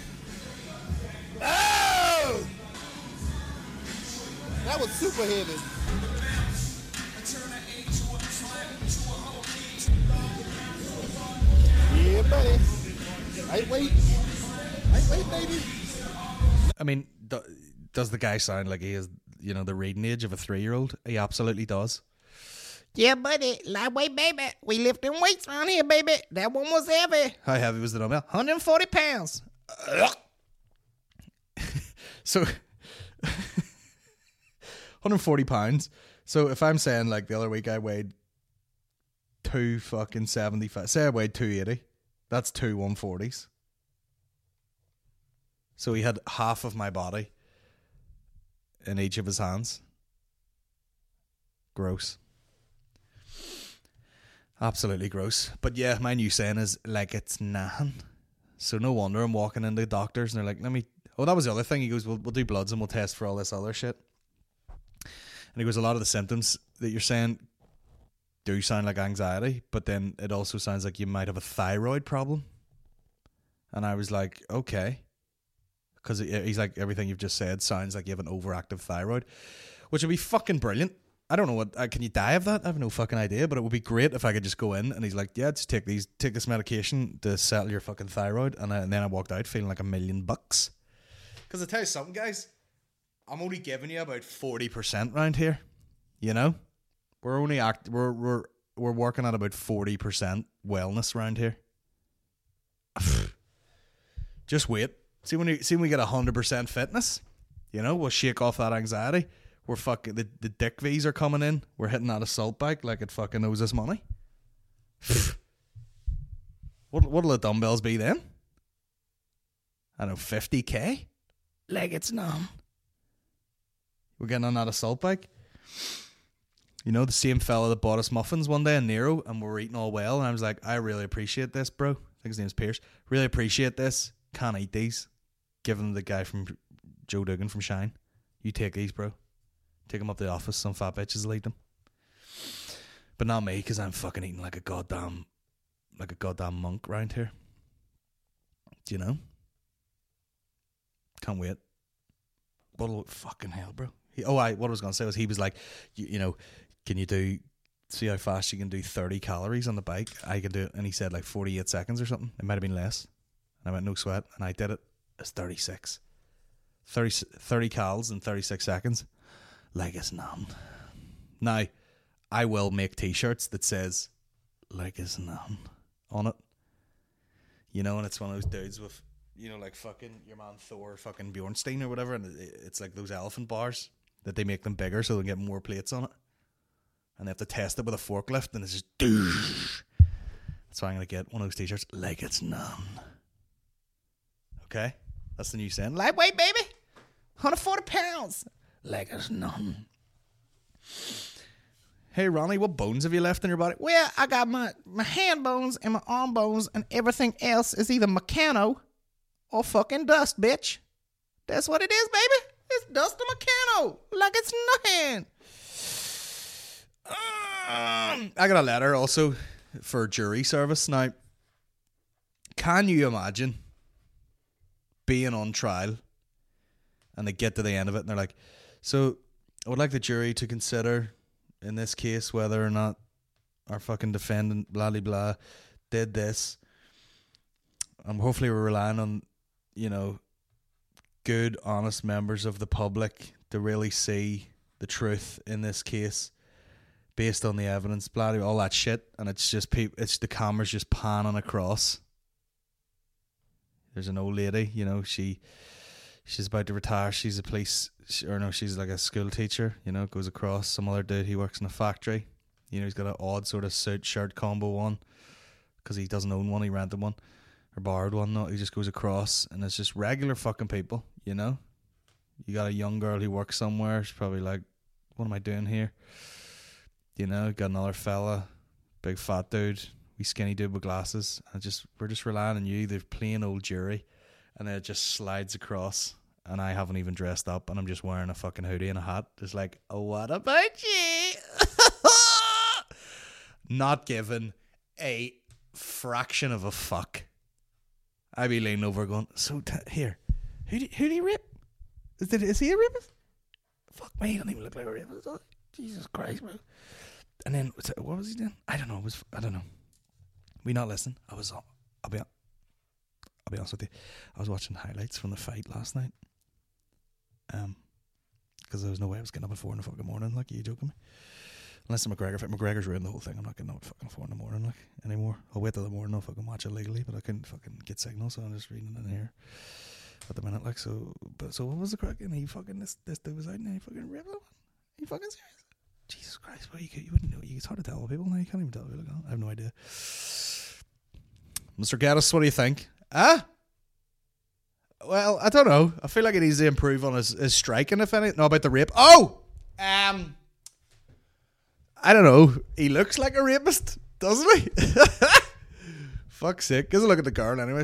Oh! That was super heavy. Yeah, buddy. Lightweight, baby.
I mean, does the guy sound like he is, the reading age of a 3-year-old? He absolutely does.
Yeah, buddy. Lightweight, baby. We lifting weights around here, baby. That one was heavy.
How heavy was the dumbbell?
140 pounds.
So, 140 pounds. So if I'm saying, like, the other week I weighed 275, say I weighed 280, that's 2 140s. So he had half of my body in each of his hands. Gross. Absolutely gross. But yeah, my new saying is, like, it's nahan. So no wonder I'm walking into doctors and they're like, that was the other thing. He goes, we'll do bloods and we'll test for all this other shit. And he goes, a lot of the symptoms that you're saying do sound like anxiety, but then it also sounds like you might have a thyroid problem. And I was like, okay. Because he's like, everything you've just said sounds like you have an overactive thyroid, which would be fucking brilliant. I don't know what, can you die of that? I have no fucking idea, but it would be great if I could just go in and he's like, yeah, just take this medication to settle your fucking thyroid. And then I walked out feeling like $1 million. Because I tell you something, guys, I'm only giving you about 40% around here. We're only we're working at about 40% wellness around here. Just wait. See when we get 100% fitness, we'll shake off that anxiety. We're fucking the dick V's are coming in. We're hitting that assault bike like it fucking owes us money. What'll the dumbbells be then? I don't know, 50k. Like it's numb. We're getting on that assault bike. The same fella that bought us muffins one day in Nero, and we were eating all well, and I was like, I really appreciate this, bro. I think his name's Pierce. Really appreciate this. Can't eat these. Give them to the guy from Joe Duggan from Shine. You take these, bro. Take them up to the office. Some fat bitches will eat them. But not me, because I'm fucking eating like a goddamn monk around here. Do you know? Can't wait. Fucking hell, bro. What I was going to say was he was like, can you see how fast you can do 30 calories on the bike? I can do it. And he said like 48 seconds or something. It might have been less. And I went, no sweat. And I did it. It's 36. 30 calories in 36 seconds. Like it's none. Now, I will make t-shirts that says, like it's none on it. And it's one of those dudes with, like fucking your man Thor, fucking Bjornstein or whatever, and it's like those elephant bars that they make them bigger so they get more plates on it. And they have to test it with a forklift, and it's just doosh. That's why I'm going to get one of those t-shirts, like it's none. Okay? That's the new saying.
Lightweight, baby. 140 pounds. Like it's none.
Hey, Ronnie, what bones have you left in your body?
Well, I got my hand bones and my arm bones, and everything else is either Meccano or fucking dust, bitch. That's what it is, baby. It's dust and Meccano. Like it's nothing.
I got a letter also for jury service. Now, can you imagine being on trial and they get to the end of it and they're like, so I would like the jury to consider in this case whether or not our fucking defendant, blah, blah, blah, did this. Hopefully we're relying on you know, good, honest members of the public to really see the truth in this case based on the evidence, bloody all that shit, and it's just it's the camera's just panning across. There's an old lady, you know, she's about to retire. She's a she's like a school teacher, you know, goes across. Some other dude, he works in a factory, you know, he's got an odd sort of suit shirt combo on because he doesn't own one, he rented one or borrowed one. No, he just goes across, and it's just regular fucking people, you know. You got a young girl who works somewhere, she's probably like, what am I doing here? You know, got another fella, big fat dude, wee skinny dude with glasses, and we're just relying on you, the plain old jury, and then it just slides across, and I haven't even dressed up, and I'm just wearing a fucking hoodie and a hat. It's like, oh, what about you? Not given a fraction of a fuck. I be leaning over going, so here, who do you rip? Is he a rapist? Fuck me, he don't even look like a rapist. Jesus Christ, bro. And then what was he doing? I don't know. I don't know. We not listen. I'll be honest with you. I was watching highlights from the fight last night. Because there was no way I was getting up at 4 in the fucking morning. Like, are you joking me? Unless the McGregor fight. McGregor's ruined the whole thing. I'm not getting up at fucking 4 in the morning like anymore. I'll wait till the morning. I'll fucking watch it legally, but I couldn't fucking get signal, so I'm just reading it in here at the minute. Like, so what was the crack? And he fucking this dude was out and he fucking ripped him. Are you fucking serious? Jesus Christ, well, you wouldn't know. It's hard to tell people now. You can't even tell people. I have no idea. Mr. Gaddis, what do you think? Well, I don't know. I feel like he needs to improve on his striking, if anything. No, about the rape. Oh! I don't know. He looks like a rapist, doesn't he? Fuck's sake. Give us a look at the girl anyway.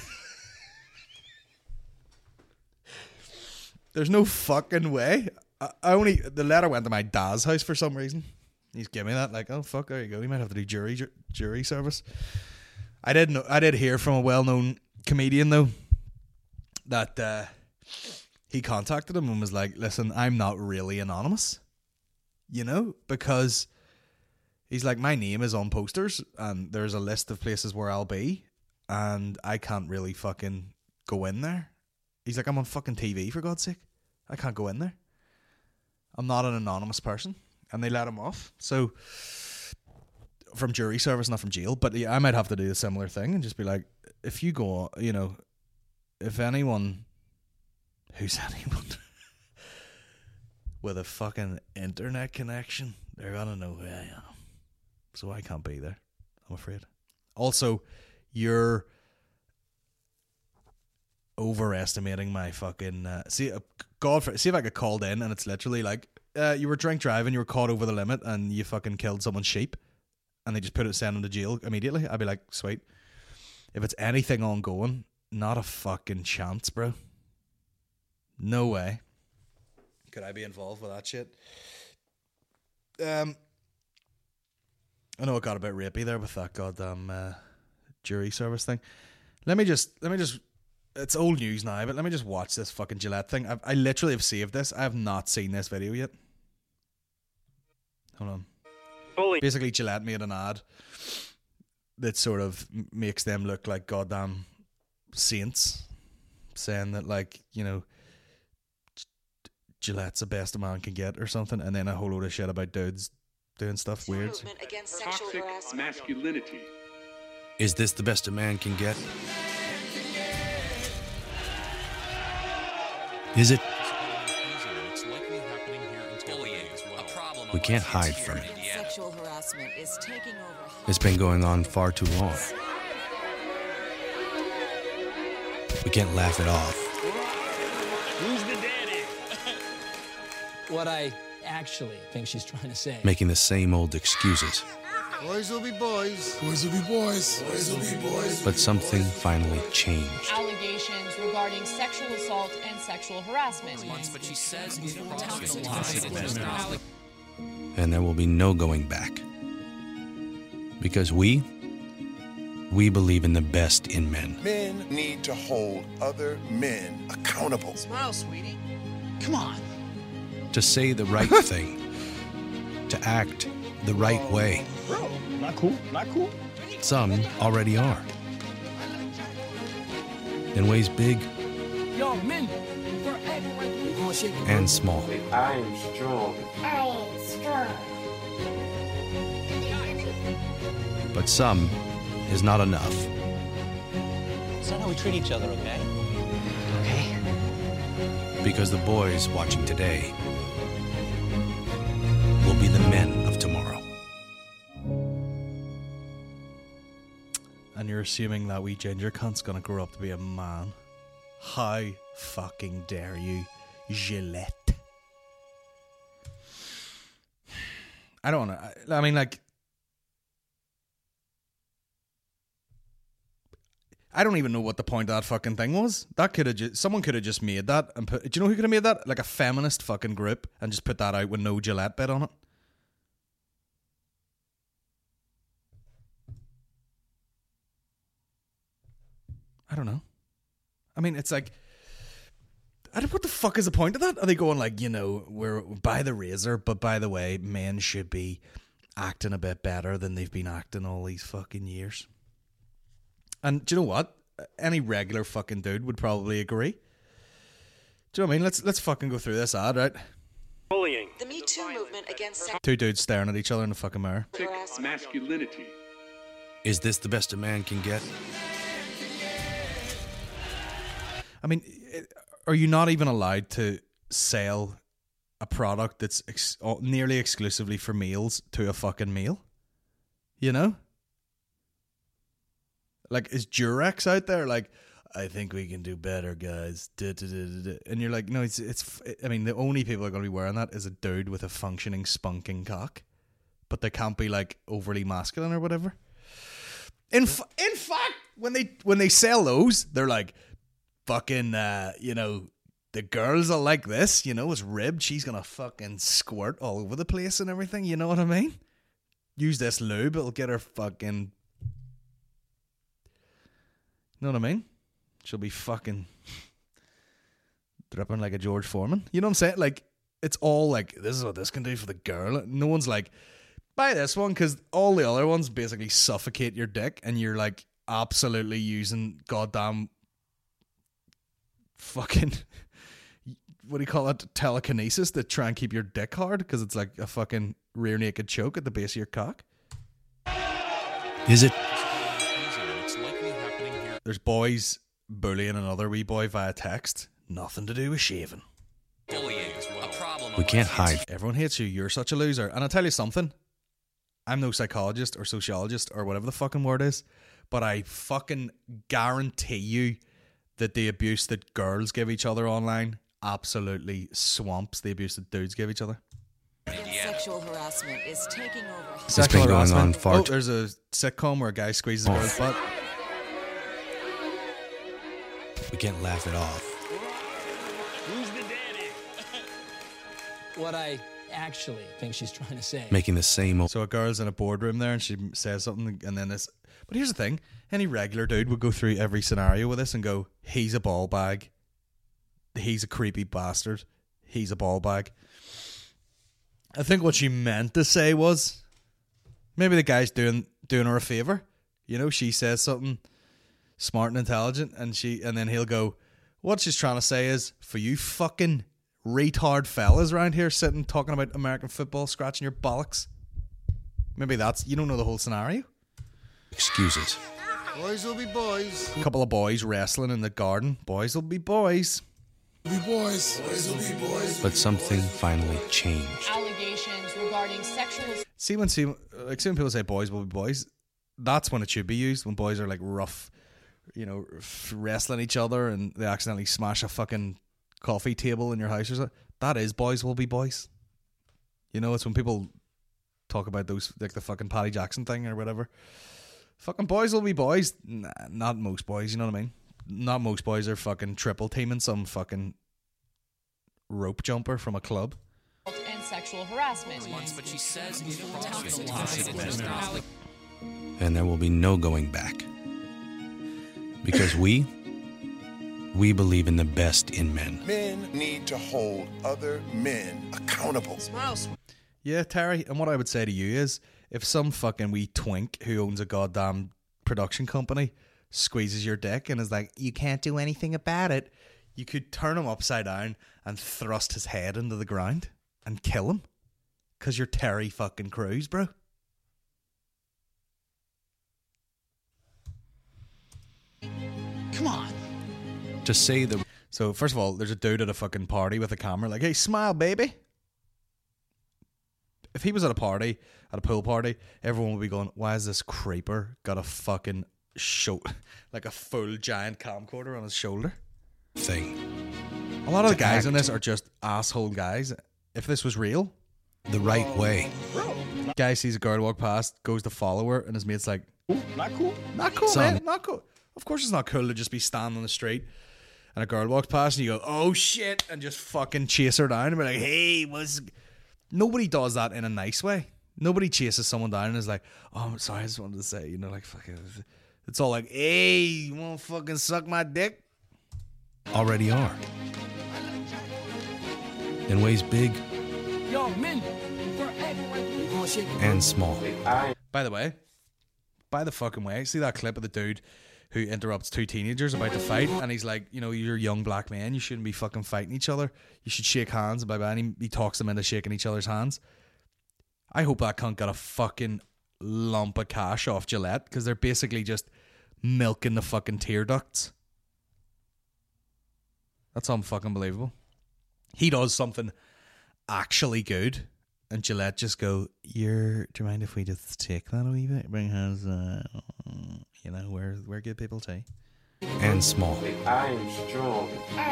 There's no fucking way. The letter went to my dad's house for some reason. He's giving me that, like, oh fuck, there you go. You might have to do jury service. I did hear from a well-known comedian though that he contacted him and was like, listen, I'm not really anonymous, you know, because he's like, my name is on posters and there's a list of places where I'll be and I can't really fucking go in there. He's like, I'm on fucking TV, for God's sake. I can't go in there. I'm not an anonymous person. And they let him off. So, from jury service, not from jail. But yeah, I might have to do a similar thing and just be like, if you go, you know, if anyone, who's anyone, with a fucking internet connection, they're gonna know who I am. So I can't be there, I'm afraid. Also, you're overestimating my fucking see if I get called in and it's literally like you were drink driving, you were caught over the limit and you fucking killed someone's sheep and they just send them to jail immediately, I'd be like, sweet. If it's anything ongoing, not a fucking chance, bro. No way could I be involved with that shit. I know it got a bit rapey there with that goddamn jury service thing. Let me just it's old news now, but let me just watch this fucking Gillette thing. I literally have saved this. I have not seen this video yet. Hold on. Basically, Gillette made an ad that sort of makes them look like goddamn saints, saying that, like, you know, Gillette's the best a man can get or something, and then a whole load of shit about dudes doing stuff weird.
Toxic masculinity.
Is this the best a man can get? Is it? We can't hide from it.
Sexual harassment is taking over.
It's been going on far too long. We can't laugh it off.
Who's the daddy?
What I actually think she's trying to say.
Making the same old excuses.
Boys will be boys.
Boys will be boys. Boys will be boys.
But something finally changed.
Allegations regarding sexual assault and sexual harassment.
But she says
And there will be no going back. Because we believe in the best in men.
Men need to hold other men accountable.
Smile, sweetie. Come on.
To say the right thing. To act the right way.
Bro, not cool. Not cool.
Some already are. In ways big
Yo, men, we're acting like we gonna shake it.
and small.
I am strong.
But some is not enough.
It's not how we treat each other, okay? Okay.
Because the boys watching today will be the men of tomorrow.
And you're assuming that wee ginger cunt's gonna grow up to be a man. How fucking dare you, Gillette? I don't know. I mean, like, I don't even know what the point of that fucking thing was. That could have someone could have just made that and put. Do you know who could have made that? Like a feminist fucking group, and just put that out with no Gillette bit on it. I don't know. I mean, it's like, what the fuck is the point of that? Are they going like, we're by the razor, but by the way, men should be acting a bit better than they've been acting all these fucking years? And do you know what? Any regular fucking dude would probably agree. Do you know what I mean? Let's fucking go through this ad, right?
Bullying.
The Me Too movement against sex
Two dudes staring at each other in the fucking mirror.
Masculinity.
Is this the best a man can get?
I mean, are you not even allowed to sell a product that's nearly exclusively for males to a fucking male? You know? Like, is Durex out there like, I think we can do better, guys? And you're like, no, it's. I mean, the only people that are going to be wearing that is a dude with a functioning, spunking cock. But they can't be, like, overly masculine or whatever. In fact, when they sell those, they're like, fucking, the girls are like this, it's ribbed. She's gonna fucking squirt all over the place and everything. You know what I mean? Use this lube, it'll get her fucking. You know what I mean? She'll be fucking dripping like a George Foreman. You know what I'm saying? Like, it's all like, this is what this can do for the girl. No one's like, buy this one, because all the other ones basically suffocate your dick, and you're like absolutely using goddamn fucking, what do you call it, telekinesis to try and keep your dick hard, because it's like a fucking rear naked choke at the base of your cock.
Is it?
There's boys bullying another wee boy via text. Nothing to do with shaving.
We can't hide.
Everyone hates you. You're such a loser. And I'll tell you something. I'm no psychologist or sociologist or whatever the fucking word is, but I fucking guarantee you that the abuse that girls give each other online absolutely swamps the abuse that dudes give each other.
Sexual harassment is taking over.
This has been going on far too.
There's a sitcom where a guy squeezes a girl's butt.
We can't laugh it off.
Who's the daddy?
What I actually think she's trying to say.
Making the same old.
So a girl's in a boardroom there and she says something, and then this. But here's the thing: any regular dude would go through every scenario with this and go, "He's a ball bag. He's a creepy bastard. He's a ball bag." I think what she meant to say was, maybe the guy's doing her a favor. She says something smart and intelligent, and then he'll go, what she's trying to say is, for you fucking retard fellas around here sitting talking about American football, scratching your bollocks. Maybe that's, you don't know the whole scenario.
Excuses.
Boys will be boys.
A couple of boys wrestling in the garden. Boys will be boys.
Be boys. Boys will be boys.
But something finally changed.
Allegations regarding sexual.
See when people say boys will be boys, that's when it should be used. When boys are like rough, wrestling each other and they accidentally smash a fucking coffee table in your house or something. That is boys will be boys. It's when people talk about those, like the fucking Paddy Jackson thing or whatever. Fucking boys will be boys. Nah, not most boys, you know what I mean? Not most boys are fucking triple teaming some fucking rope jumper from a club.
And sexual harassment.
But she says
And there will be no going back. Because we believe in the best in men.
Men need to hold other men accountable.
Yeah, Terry, and what I would say to you is, if some fucking wee twink who owns a goddamn production company squeezes your dick and is like, you can't do anything about it, you could turn him upside down and thrust his head into the ground and kill him. Because you're Terry fucking Crews, bro.
Come on.
To say the...
So, first of all, there's a dude at a fucking party with a camera like, hey, smile, baby. If he was at a party, at a pool party, everyone would be going, why is this creeper got a fucking like a full giant camcorder on his shoulder?
Thing.
A lot of the guys in this are just asshole guys. If this was real,
the right way.
Guy sees a girl walk past, goes to follow her, and his mate's like,
Not cool.
not cool, man, not cool. Of course it's not cool to just be standing on the street and a girl walks past and you go, oh shit, and just fucking chase her down and be like, hey, what's... Nobody does that in a nice way. Nobody chases someone down and is like, oh, I'm sorry, I just wanted to say, you know, like, fucking... It's all like, hey, you want to fucking suck my dick?
Already are. In ways big
Yo, men,
and small.
By the fucking way, see that clip of the dude who interrupts two teenagers about to fight, and he's like, you know, you're young black men, you shouldn't be fucking fighting each other. You should shake hands, and blah, blah, and he talks them into shaking each other's hands. I hope that cunt got a fucking lump of cash off Gillette, because they're basically just milking the fucking tear ducts. That's unfucking believable. He does something actually good, and Gillette just go, do you mind if we just take that a wee bit? Because, you know, we're good people too.
And small.
I am strong.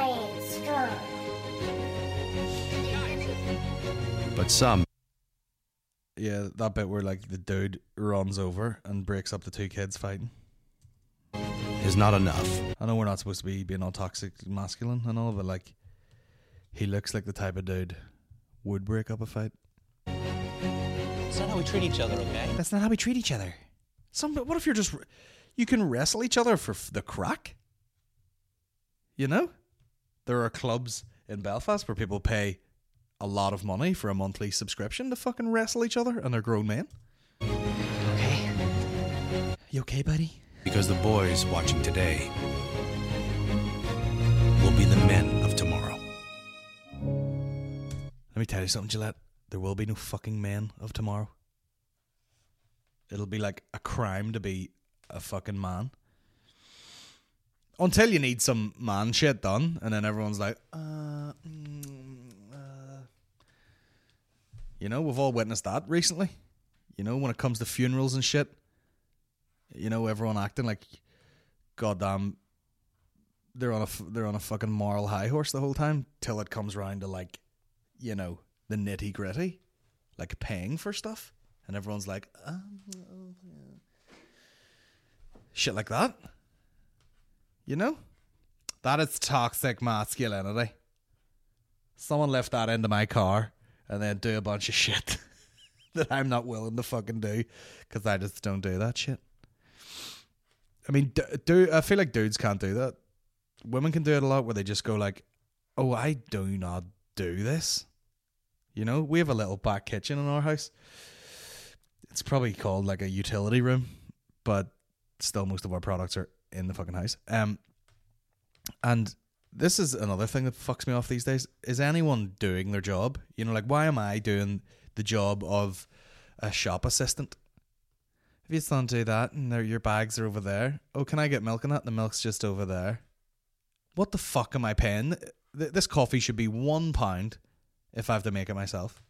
But some
Yeah, that bit where like the dude runs over and breaks up the two kids fighting
is not enough.
I know we're not supposed to be being all toxic masculine and all, but like he looks like the type of dude would break up a fight.
That's not how we treat each other, okay?
That's not how we treat each other. What if you can wrestle each other for the crack? You know? There are clubs in Belfast where people pay a lot of money for a monthly subscription to fucking wrestle each other, and they're grown men. Okay. You okay, buddy?
Because the boys watching today will be the men of tomorrow.
Let me tell you something, Gillette. There will be no fucking men of tomorrow. It'll be like a crime to be a fucking man. Until you need some man shit done, and then everyone's like, You know, we've all witnessed that recently. You know, when it comes to funerals and shit. You know, everyone acting like, goddamn, they're on a fucking moral high horse the whole time, till it comes round to like, you know, the nitty gritty, like paying for stuff, and everyone's like, shit like that. You know, that is toxic masculinity. Someone left that into my car and then do a bunch of shit that I'm not willing to fucking do because I just don't do that shit. I mean, I feel like dudes can't do that. Women can do it a lot where they just go like, oh, I do not do this. You know, we have a little back kitchen in our house. It's probably called like a utility room, but still most of our products are in the fucking house. And this is another thing that fucks me off these days. Is anyone doing their job? You know, like, why am I doing the job of a shop assistant? If you don't do that and your bags are over there, oh, can I get milk in that? The milk's just over there. What the fuck am I paying? This coffee should be £1 if I have to make it myself.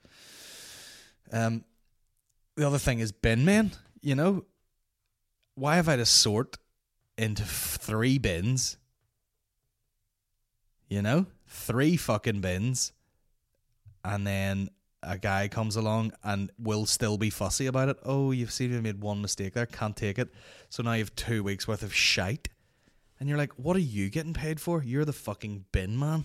The other thing is bin men. You know, why have I to sort into 3 bins? You know, 3 fucking bins, and then a guy comes along and will still be fussy about it. Oh, you've seen you made one mistake there, can't take it. So now you have 2 weeks worth of shite. And you're like, what are you getting paid for? You're the fucking bin man.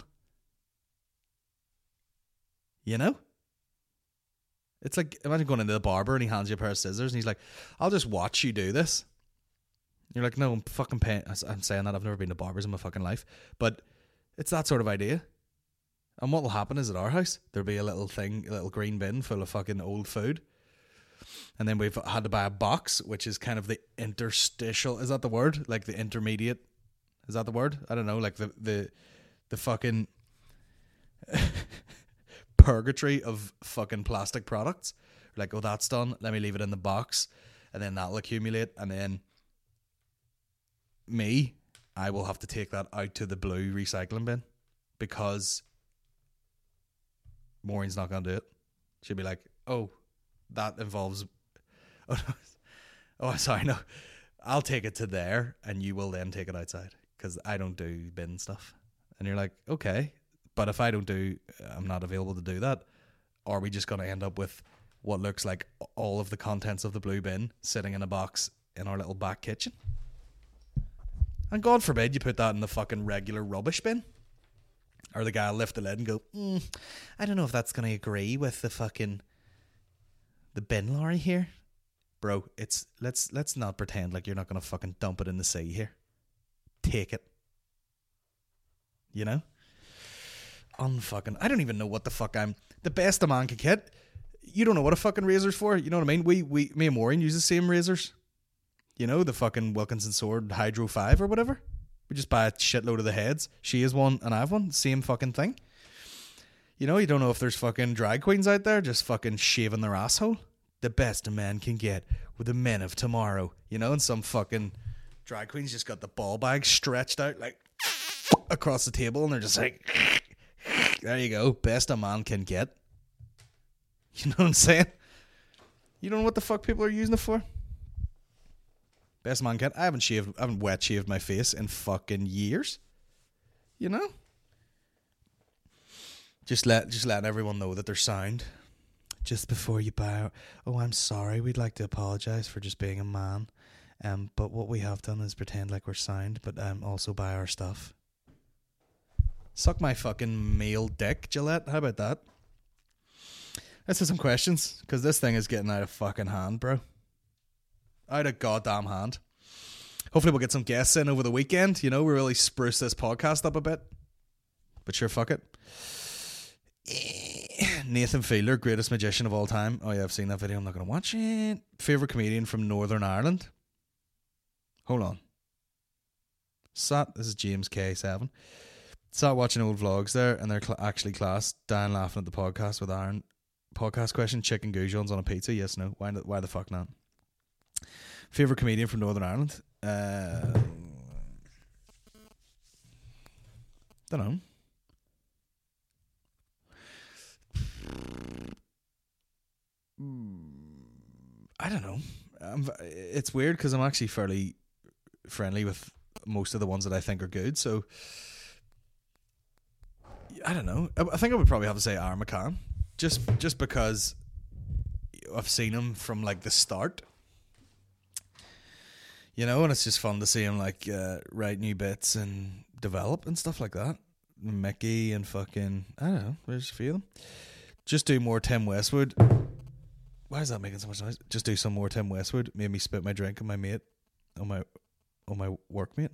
You know? It's like, imagine going into the barber and he hands you a pair of scissors and he's like, I'll just watch you do this. You're like, no, I'm fucking paying. I'm saying that, I've never been to barbers in my fucking life. But it's that sort of idea. And what will happen is at our house, there'll be a little thing, a little green bin full of fucking old food. And then we've had to buy a box, which is kind of the interstitial, is that the word? Like the intermediate Is that the word? I don't know. Like the fucking purgatory of fucking plastic products. Like, oh, that's done. Let me leave it in the box, and then that'll accumulate, and then I will have to take that out to the blue recycling bin because Maureen's not gonna do it. She'll be like, oh, that involves. Oh, sorry, no. I'll take it to there, and you will then take it outside because I don't do bin stuff. And you're like, okay, but if I'm not available to do that, are we just going to end up with what looks like all of the contents of the blue bin sitting in a box in our little back kitchen? And God forbid you put that in the fucking regular rubbish bin. Or the guy will lift the lid and go, I don't know if that's going to agree with the bin lorry here. Bro, let's not pretend like you're not going to fucking dump it in the sea here. Take it. You know? Unfucking, I don't even know what the fuck the best a man could get. You don't know what a fucking razor's for. You know what I mean? Me and Maureen use the same razors. You know, the fucking Wilkinson Sword Hydro 5 or whatever. We just buy a shitload of the heads. She has one and I have one. Same fucking thing. You know, you don't know if there's fucking drag queens out there just fucking shaving their asshole. The best a man can get with the men of tomorrow. You know, and some fucking drag queens just got the ball bag stretched out like across the table and they're just like, there you go. Best a man can get. You know what I'm saying? You don't know what the fuck people are using it for? Best man can. I haven't wet shaved my face in fucking years. You know? Just letting everyone know that they're sound. Just before you buy. Oh, I'm sorry. We'd like to apologise for just being a man. But what we have done is pretend like we're sound, but also buy our stuff. Suck my fucking male dick, Gillette. How about that? Let's do some questions, because this thing is getting out of fucking hand, bro. Out of goddamn hand. Hopefully we'll get some guests in over the weekend. You know, we really spruce this podcast up a bit. But sure, fuck it. Nathan Fielder, greatest magician of all time. Oh yeah, I've seen that video. I'm not going to watch it. Favourite comedian from Northern Ireland. Hold on. This is James K7. Sat watching old vlogs there, and they're actually class. Dan laughing at the podcast with Aaron. Podcast question: chicken goujons on a pizza? Yes, no. Why the fuck not? Favorite comedian from Northern Ireland? Don't know. I don't know. It's weird because I'm actually fairly friendly with most of the ones that I think are good. So I don't know. I think I would probably have to say Aaron McCann. Just because I've seen him from like the start, you know, and it's just fun to see him like write new bits and develop and stuff like that. Mickey and fucking, I don't know, there's a few of them. Just do more Tim Westwood. Why is that making so much noise? Just do some more Tim Westwood. Made me spit my drink on my mate, on my workmate.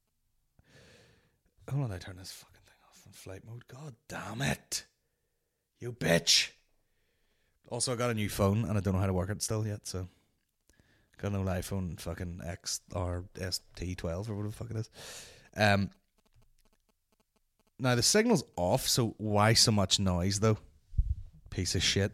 Hold on, I turn this fucking thing off in flight mode. God damn it. You bitch. Also, I got a new phone and I don't know how to work it still yet, so got an old iPhone fucking X or ST12 or whatever the fuck it is. Now the signal's off, so why so much noise though? Piece of shit.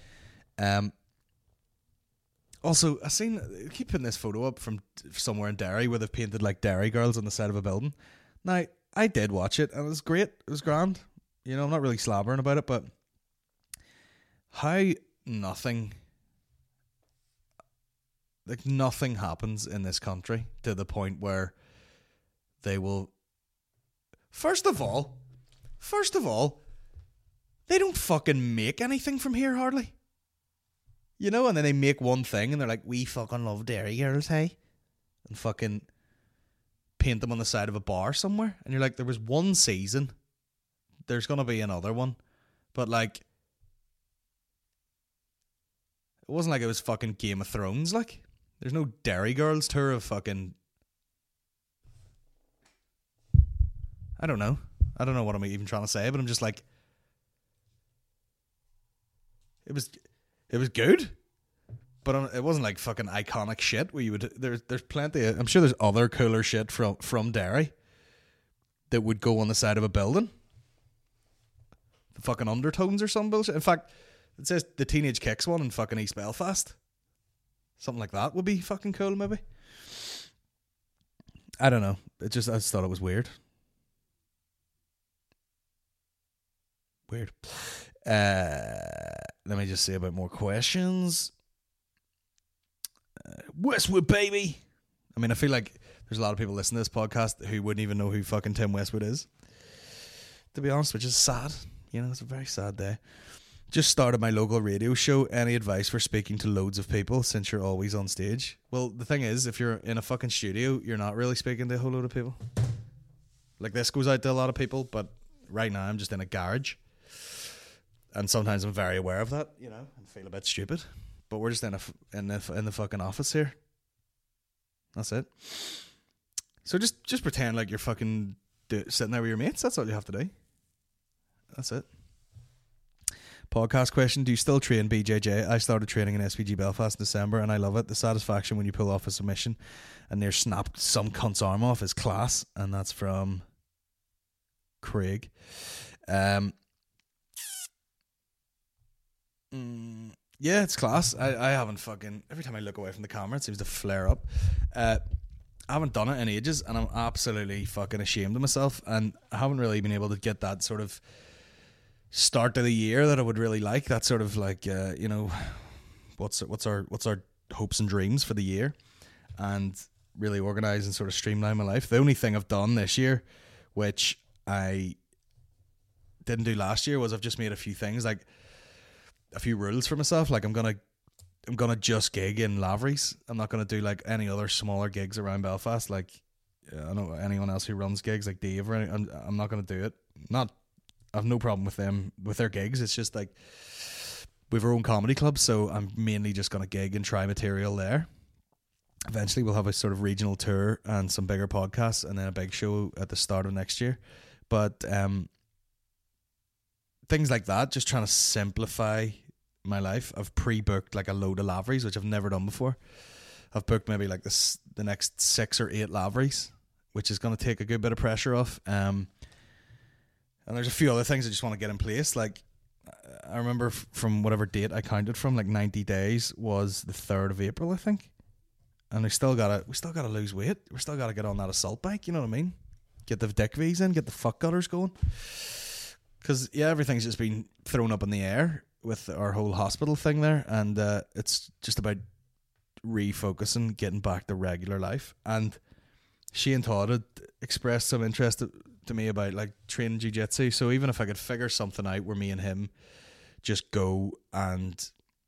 Also, I keep putting this photo up from somewhere in Derry where they've painted like Derry girls on the side of a building. Now, I did watch it and it was great. It was grand. You know, I'm not really slobbering about it, but how nothing happens in this country to the point where they will. First of all, they don't fucking make anything from here hardly. You know, and then they make one thing and they're like, we fucking love Derry girls, hey? And fucking paint them on the side of a bar somewhere. And you're like, there was one season. There's going to be another one. But like, it wasn't like it was fucking Game of Thrones, like. There's no Derry Girls tour of fucking... I don't know what I'm even trying to say, but I'm just like... It was good, but it wasn't like fucking iconic shit where you would... There's plenty of... I'm sure there's other cooler shit from Derry, that would go on the side of a building. The fucking Undertones or some bullshit. In fact, it says the Teenage Kicks one in fucking East Belfast. Something like that would be fucking cool, maybe. I don't know. I just thought it was weird. Weird. Let me just say about more questions. Westwood, baby. I mean, I feel like there's a lot of people listening to this podcast who wouldn't even know who fucking Tim Westwood is, to be honest, which is sad. You know, it's a very sad day. Just started my local radio show. Any advice for speaking to loads of people since you're always on stage? Well, the thing is, if you're in a fucking studio, you're not really speaking to a whole load of people. Like, this goes out to a lot of people, but right now I'm just in a garage. And sometimes I'm very aware of that, you know, and feel a bit stupid. But we're just in the fucking office here. That's it. So just pretend like you're fucking sitting there with your mates. That's all you have to do. That's it. Podcast question: do you still train BJJ? I started training in SPG Belfast in December, and I love it. The satisfaction when you pull off a submission and near snapped some cunt's arm off is class. And that's from Craig. Yeah, it's class. I haven't fucking... Every time I look away from the camera, it seems to flare up. I haven't done it in ages, and I'm absolutely fucking ashamed of myself, and I haven't really been able to get that sort of start to the year that I would really like. That sort of like, you know, what's our hopes and dreams for the year, and really organise and sort of streamline my life. The only thing I've done this year, which I didn't do last year, was I've just made a few things, like a few rules for myself. Like I'm gonna just gig in Lavery's. I'm not gonna do like any other smaller gigs around Belfast. Like I don't know anyone else who runs gigs like Dave or anything. I'm not gonna do it. I've no problem with them with their gigs. It's just like we've our own comedy club, so I'm mainly just gonna gig and try material there. Eventually we'll have a sort of regional tour and some bigger podcasts, and then a big show at the start of next year. But things like that, just trying to simplify my life. I've pre-booked like a load of Lavery's, which I've never done before. I've booked maybe like the next 6 or 8 Lavery's, which is going to take a good bit of pressure off. And there's a few other things I just want to get in place. Like I remember from whatever date I counted from, like 90 days was the 3rd of April, I think. And we still gotta lose weight. We still gotta get on that assault bike. You know what I mean? Get the dick V's in, get the fuck gutters going. Because yeah, everything's just been thrown up in the air with our whole hospital thing there, and it's just about refocusing, getting back to regular life. And Shane Todd had expressed some interest to me about like training jiu-jitsu, so even if I could figure something out where me and him just go and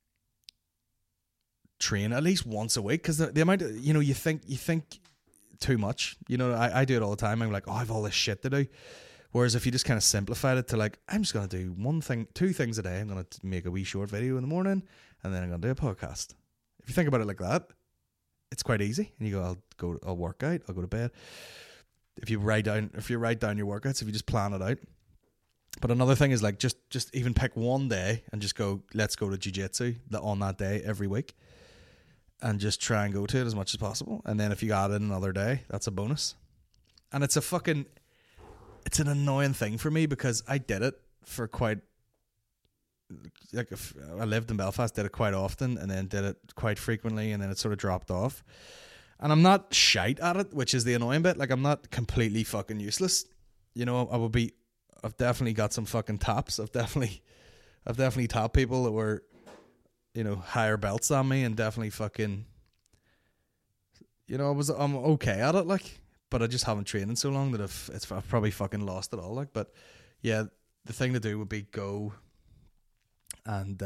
train at least once a week, because the amount of, you know, you think too much, you know. I do it all the time. I'm like, oh, I have all this shit to do. Whereas if you just kind of simplified it to like, I'm just going to do 2 things a day. I'm going to make a wee short video in the morning, and then I'm going to do a podcast. If you think about it like that, it's quite easy. And you go, I'll work out, I'll go to bed. If you write down your workouts, if you just plan it out. But another thing is like, just even pick one day and just go, let's go to jiu-jitsu on that day every week. And just try and go to it as much as possible. And then if you add in another day, that's a bonus. And it's an annoying thing for me, because I did it for quite, like, if I lived in Belfast, did it quite often, and then did it quite frequently, and then it sort of dropped off. And I'm not shite at it, which is the annoying bit. Like, I'm not completely fucking useless. You know, I've definitely got some fucking taps. I've definitely tapped people that were, you know, higher belts than me, and definitely fucking, you know, I'm okay at it, like. But I just haven't trained in so long that I've probably fucking lost it all. Like, but yeah, the thing to do would be go and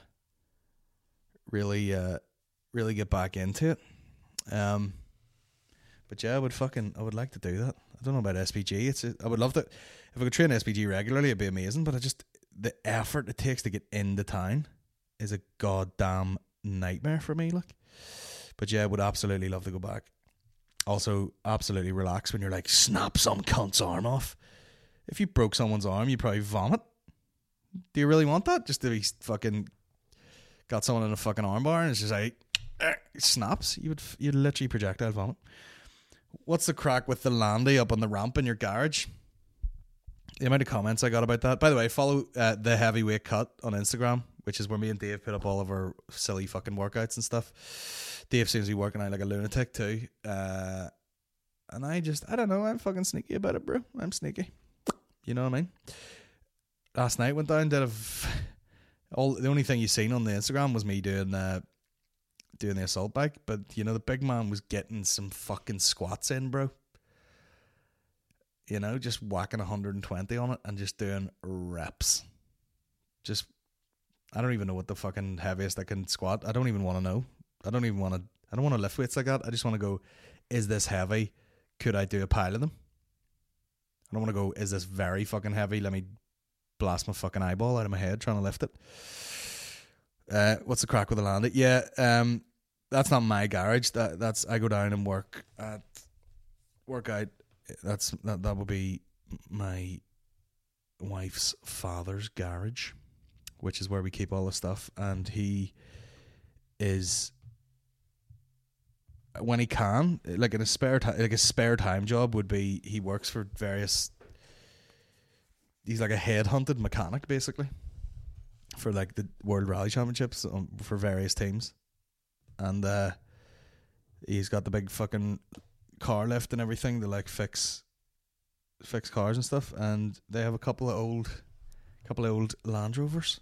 really get back into it. But yeah, I would like to do that. I don't know about SPG. I would love to. If I could train SPG regularly, it'd be amazing. But the effort it takes to get into town is a goddamn nightmare for me. Like, but yeah, I would absolutely love to go back. Also, absolutely relax when you're like, snap some cunt's arm off. If you broke someone's arm, you'd probably vomit. Do you really want that? Just to be fucking got someone in a fucking armbar and it's just like, it snaps. You'd literally projectile vomit. What's the crack with the landy up on the ramp in your garage? the amount of comments I got about that. By the way, follow The Heavyweight Cut on Instagram, which is where me and Dave put up all of our silly fucking workouts and stuff. Dave seems to be working out like a lunatic too. And I don't know, I'm fucking sneaky about it, bro. I'm sneaky. You know what I mean? Last night went down, the only thing you seen on the Instagram was me doing the assault bike, but you know, the big man was getting some fucking squats in, bro. You know, just whacking 120 on it and just doing reps. I don't even know what the fucking heaviest I can squat. I don't even want to know. I don't want to lift weights like that. I just want to go, is this heavy? Could I do a pile of them? I don't want to go, is this very fucking heavy? Let me blast my fucking eyeball out of my head trying to lift it. What's the crack with the landing? Yeah, that's not my garage. That's I go down and work out. That would be my wife's father's garage, which is where we keep all the stuff. And he is, when he can, like in a spare time, like a spare time job would be, he works for various. He's like a headhunted mechanic basically for like the World Rally Championships for various teams, and he's got the big fucking car lift and everything to like fix cars and stuff, and they have a couple of old Land Rovers.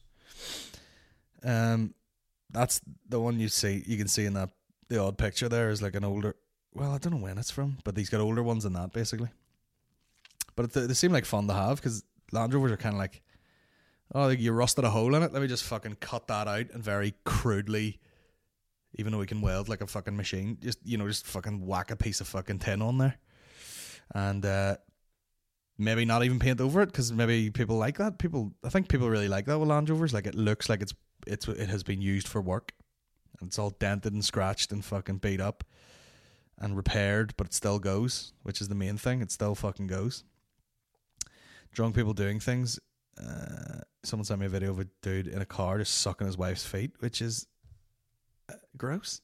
That's the one you can see in that the odd picture there is like an older, well, I don't know when it's from, but he's got older ones than that basically. But they seem like fun to have because Land Rovers are kind of like, oh, you rusted a hole in it, let me just fucking cut that out and very crudely, even though we can weld like a fucking machine, just fucking whack a piece of fucking tin on there. And maybe not even paint over it, because maybe people like that. I think people really like that with Land Rovers. Like, it looks like it has been used for work. And it's all dented and scratched and fucking beat up and repaired, but it still goes, which is the main thing. It still fucking goes. Drunk people doing things. Someone sent me a video of a dude in a car just sucking his wife's feet, which is gross.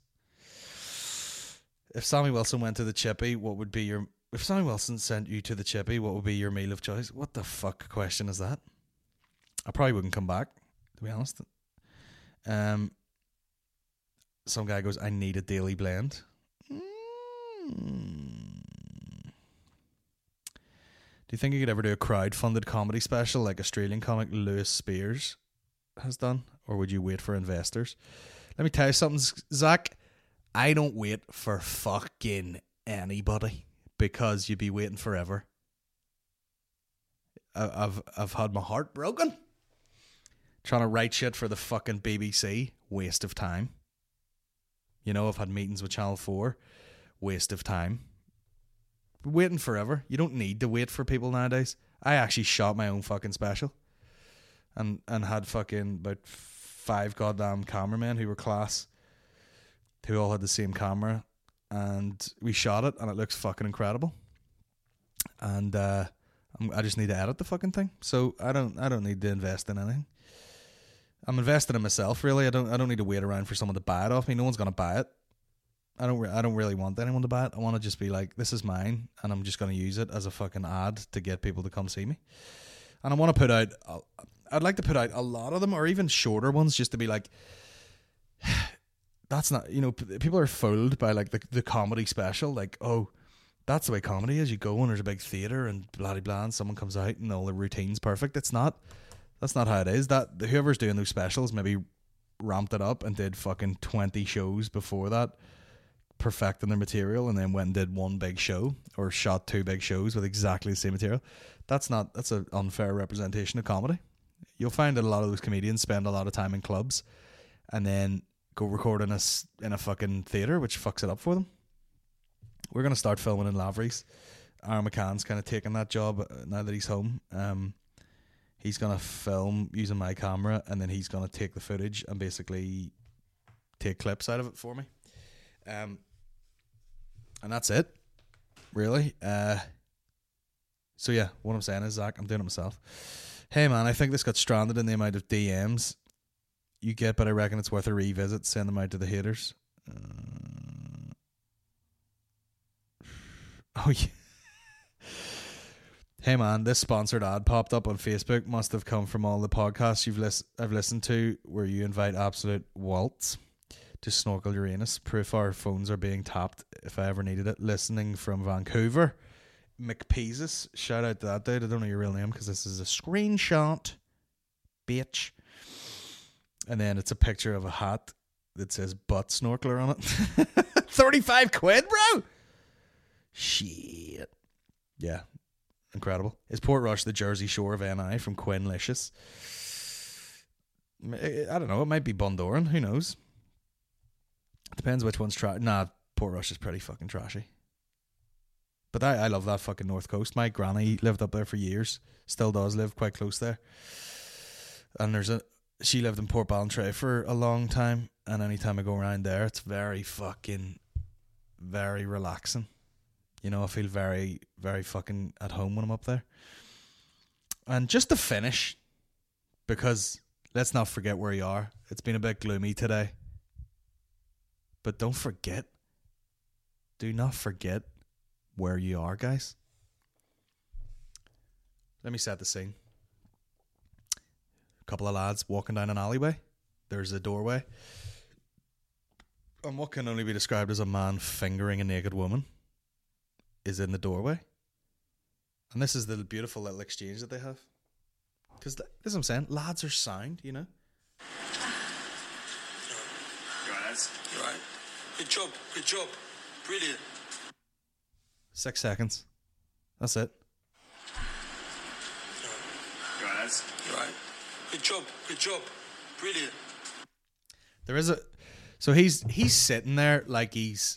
If Sammy Wilson went to the Chippy, if Sammy Wilson sent you to the Chippy, what would be your meal of choice? What the fuck question is that? I probably wouldn't come back, to be honest. Some guy goes, I need a daily blend. Do you think you could ever do a crowd-funded comedy special like Australian comic Lewis Spears has done? Or would you wait for investors? Let me tell you something, Zach. I don't wait for fucking anybody, because you'd be waiting forever. I've had my heart broken trying to write shit for the fucking BBC. Waste of time. You know, I've had meetings with Channel 4. Waste of time. Waiting forever. You don't need to wait for people nowadays. I actually shot my own fucking special and had fucking about 5 goddamn cameramen who were class, who all had the same camera, and we shot it, and it looks fucking incredible. And I just need to edit the fucking thing, so I don't need to invest in anything. I'm investing in myself, really. I don't need to wait around for someone to buy it off me. No one's gonna buy it. I don't really want anyone to buy it. I want to just be like, this is mine, and I'm just going to use it as a fucking ad to get people to come see me. And I want to put out, I'd like to put out a lot of them, or even shorter ones, just to be like, that's not, people are fooled by like the comedy special. Like, oh, that's the way comedy is. You go and there's a big theatre and blah, blah, blah, and someone comes out and all the routine's perfect. It's not. That's not how it is. That whoever's doing those specials maybe ramped it up and did fucking 20 shows before that, perfecting their material, and then went and did one big show or shot 2 big shows with exactly the same material. That's an unfair representation of comedy. You'll find that a lot of those comedians spend a lot of time in clubs and then go record in a fucking theatre, which fucks it up for them. We're going to start filming in Lavery's. Aaron McCann's kind of taking that job now that he's home. He's going to film using my camera, and then he's going to take the footage and basically take clips out of it for me. And that's it, really. So yeah, what I'm saying is, Zach, I'm doing it myself. Hey man, I think this got stranded in the amount of DMs you get, but I reckon it's worth a revisit. Send them out to the haters. Oh yeah. Hey man, this sponsored ad popped up on Facebook. Must have come from all the podcasts I've listened to where you invite absolute waltz to snorkel Uranus. Proof our phones are being tapped if I ever needed it. Listening from Vancouver. McPeasus. Shout out to that dude. I don't know your real name because this is a screenshot. Bitch. And then it's a picture of a hat that says butt snorkeler on it. 35 quid, bro! Shit. Yeah. Incredible. Is Portrush the Jersey Shore of NI from Quinlicious? I don't know. It might be Bundoran. Who knows? Depends which one's Nah, Portrush is pretty fucking trashy. But I love that fucking North Coast. My granny lived up there for years. Still does live quite close there. And she lived in Port Ballantrae for a long time. And anytime I go around there, it's very relaxing. You know, I feel very, very fucking at home when I'm up there. And just to finish, because let's not forget where you are. It's been a bit gloomy today. But don't forget. Do not forget where you are, guys. Let me set the scene. A couple of lads walking down an alleyway. There's a doorway. And what can only be described as a man fingering a naked woman is in the doorway. And this is the beautiful little exchange that they have. Because this is what I'm saying. Lads are sound, you know.
You alright, lads? You alright? Good job. Brilliant.
6 seconds. That's it.
You alright, lads? You alright? Good job. Brilliant.
There is so he's sitting there like he's.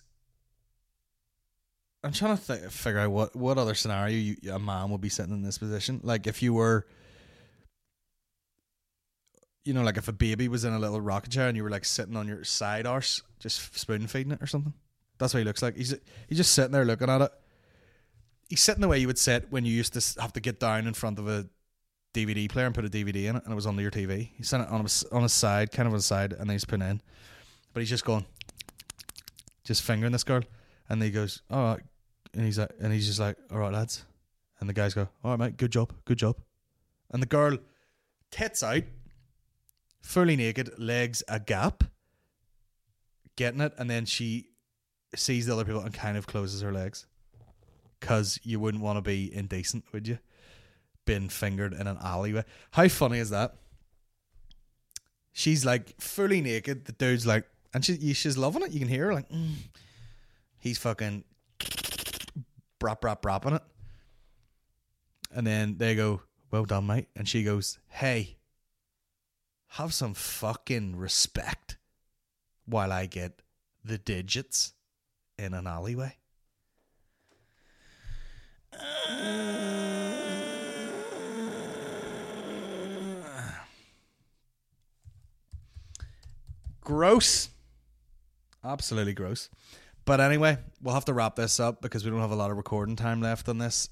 I'm trying to figure out what other scenario a man would be sitting in this position. Like if you were, you know, like if a baby was in a little rocket chair and you were like sitting on your side arse, just spoon feeding it or something. That's what he looks like. He's just sitting there looking at it. He's sitting the way you would sit when you used to have to get down in front of a DVD player and put a DVD in it, and it was under your TV. He's sitting on his side, kind of on his side, and then he's putting in. But he's just going, just fingering this girl, and he goes, all right. And he's just like, all right, lads. And the guys go, all right, mate, good job. And the girl, tits out, fully naked, legs a gap, getting it, and then she sees the other people and kind of closes her legs. Because you wouldn't want to be indecent, would you? Being fingered in an alleyway. How funny is that? She's like fully naked. The dude's like, and she's loving it. You can hear her like, he's fucking bropping it. And then they go, well done, mate. And she goes, hey, have some fucking respect while I get the digits in an alleyway. Gross. Absolutely gross. But anyway, we'll have to wrap this up because we don't have a lot of recording time left on this.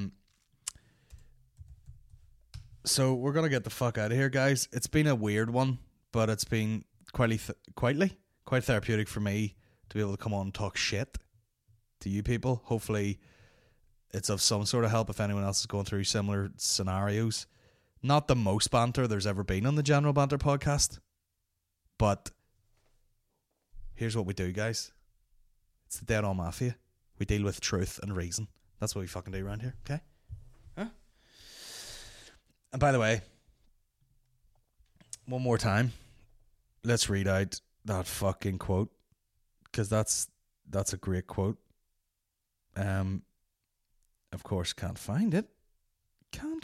So we're going to get the fuck out of here, guys. It's been a weird one, but it's been quite therapeutic for me to be able to come on and talk shit to you people. Hopefully it's of some sort of help if anyone else is going through similar scenarios. Not the most banter there's ever been on the General Banter podcast, but here's what we do, guys. It's the Dead On Mafia. We deal with truth and reason. That's what we fucking do around here, okay? Huh? And by the way, one more time, let's read out that fucking quote, because that's a great quote. Of course, can't find it. Couldn't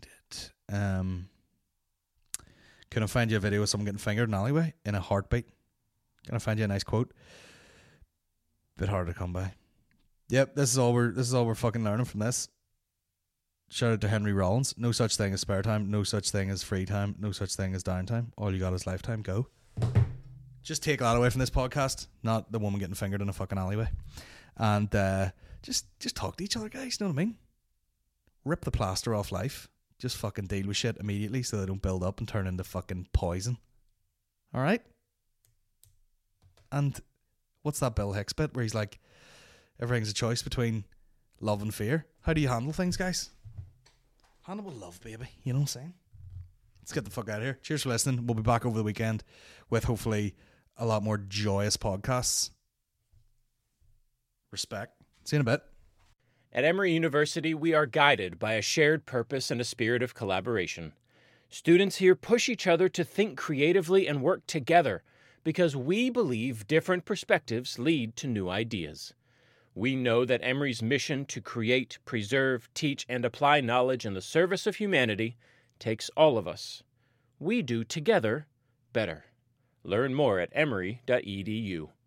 find you a video of someone getting fingered in an alleyway in a heartbeat. Can I find you a nice quote? Bit hard to come by. Yep, this is all we're fucking learning from this. Shout out to Henry Rollins. No such thing as spare time. No such thing as free time. No such thing as downtime. All you got is lifetime. Go. Just take that away from this podcast. Not the woman getting fingered in a fucking alleyway. And just talk to each other, guys. You know what I mean? Rip the plaster off life. Just fucking deal with shit immediately so they don't build up and turn into fucking poison. All right? And what's that Bill Hicks bit where he's like, everything's a choice between love and fear? How do you handle things, guys? Hannibal love, baby. You know what I'm saying? Let's get the fuck out of here. Cheers for listening. We'll be back over the weekend with hopefully a lot more joyous podcasts. Respect. See you in a bit.
At Emory University, we are guided by a shared purpose and a spirit of collaboration. Students here push each other to think creatively and work together because we believe different perspectives lead to new ideas. We know that Emory's mission to create, preserve, teach, and apply knowledge in the service of humanity takes all of us. We do together better. Learn more at emory.edu.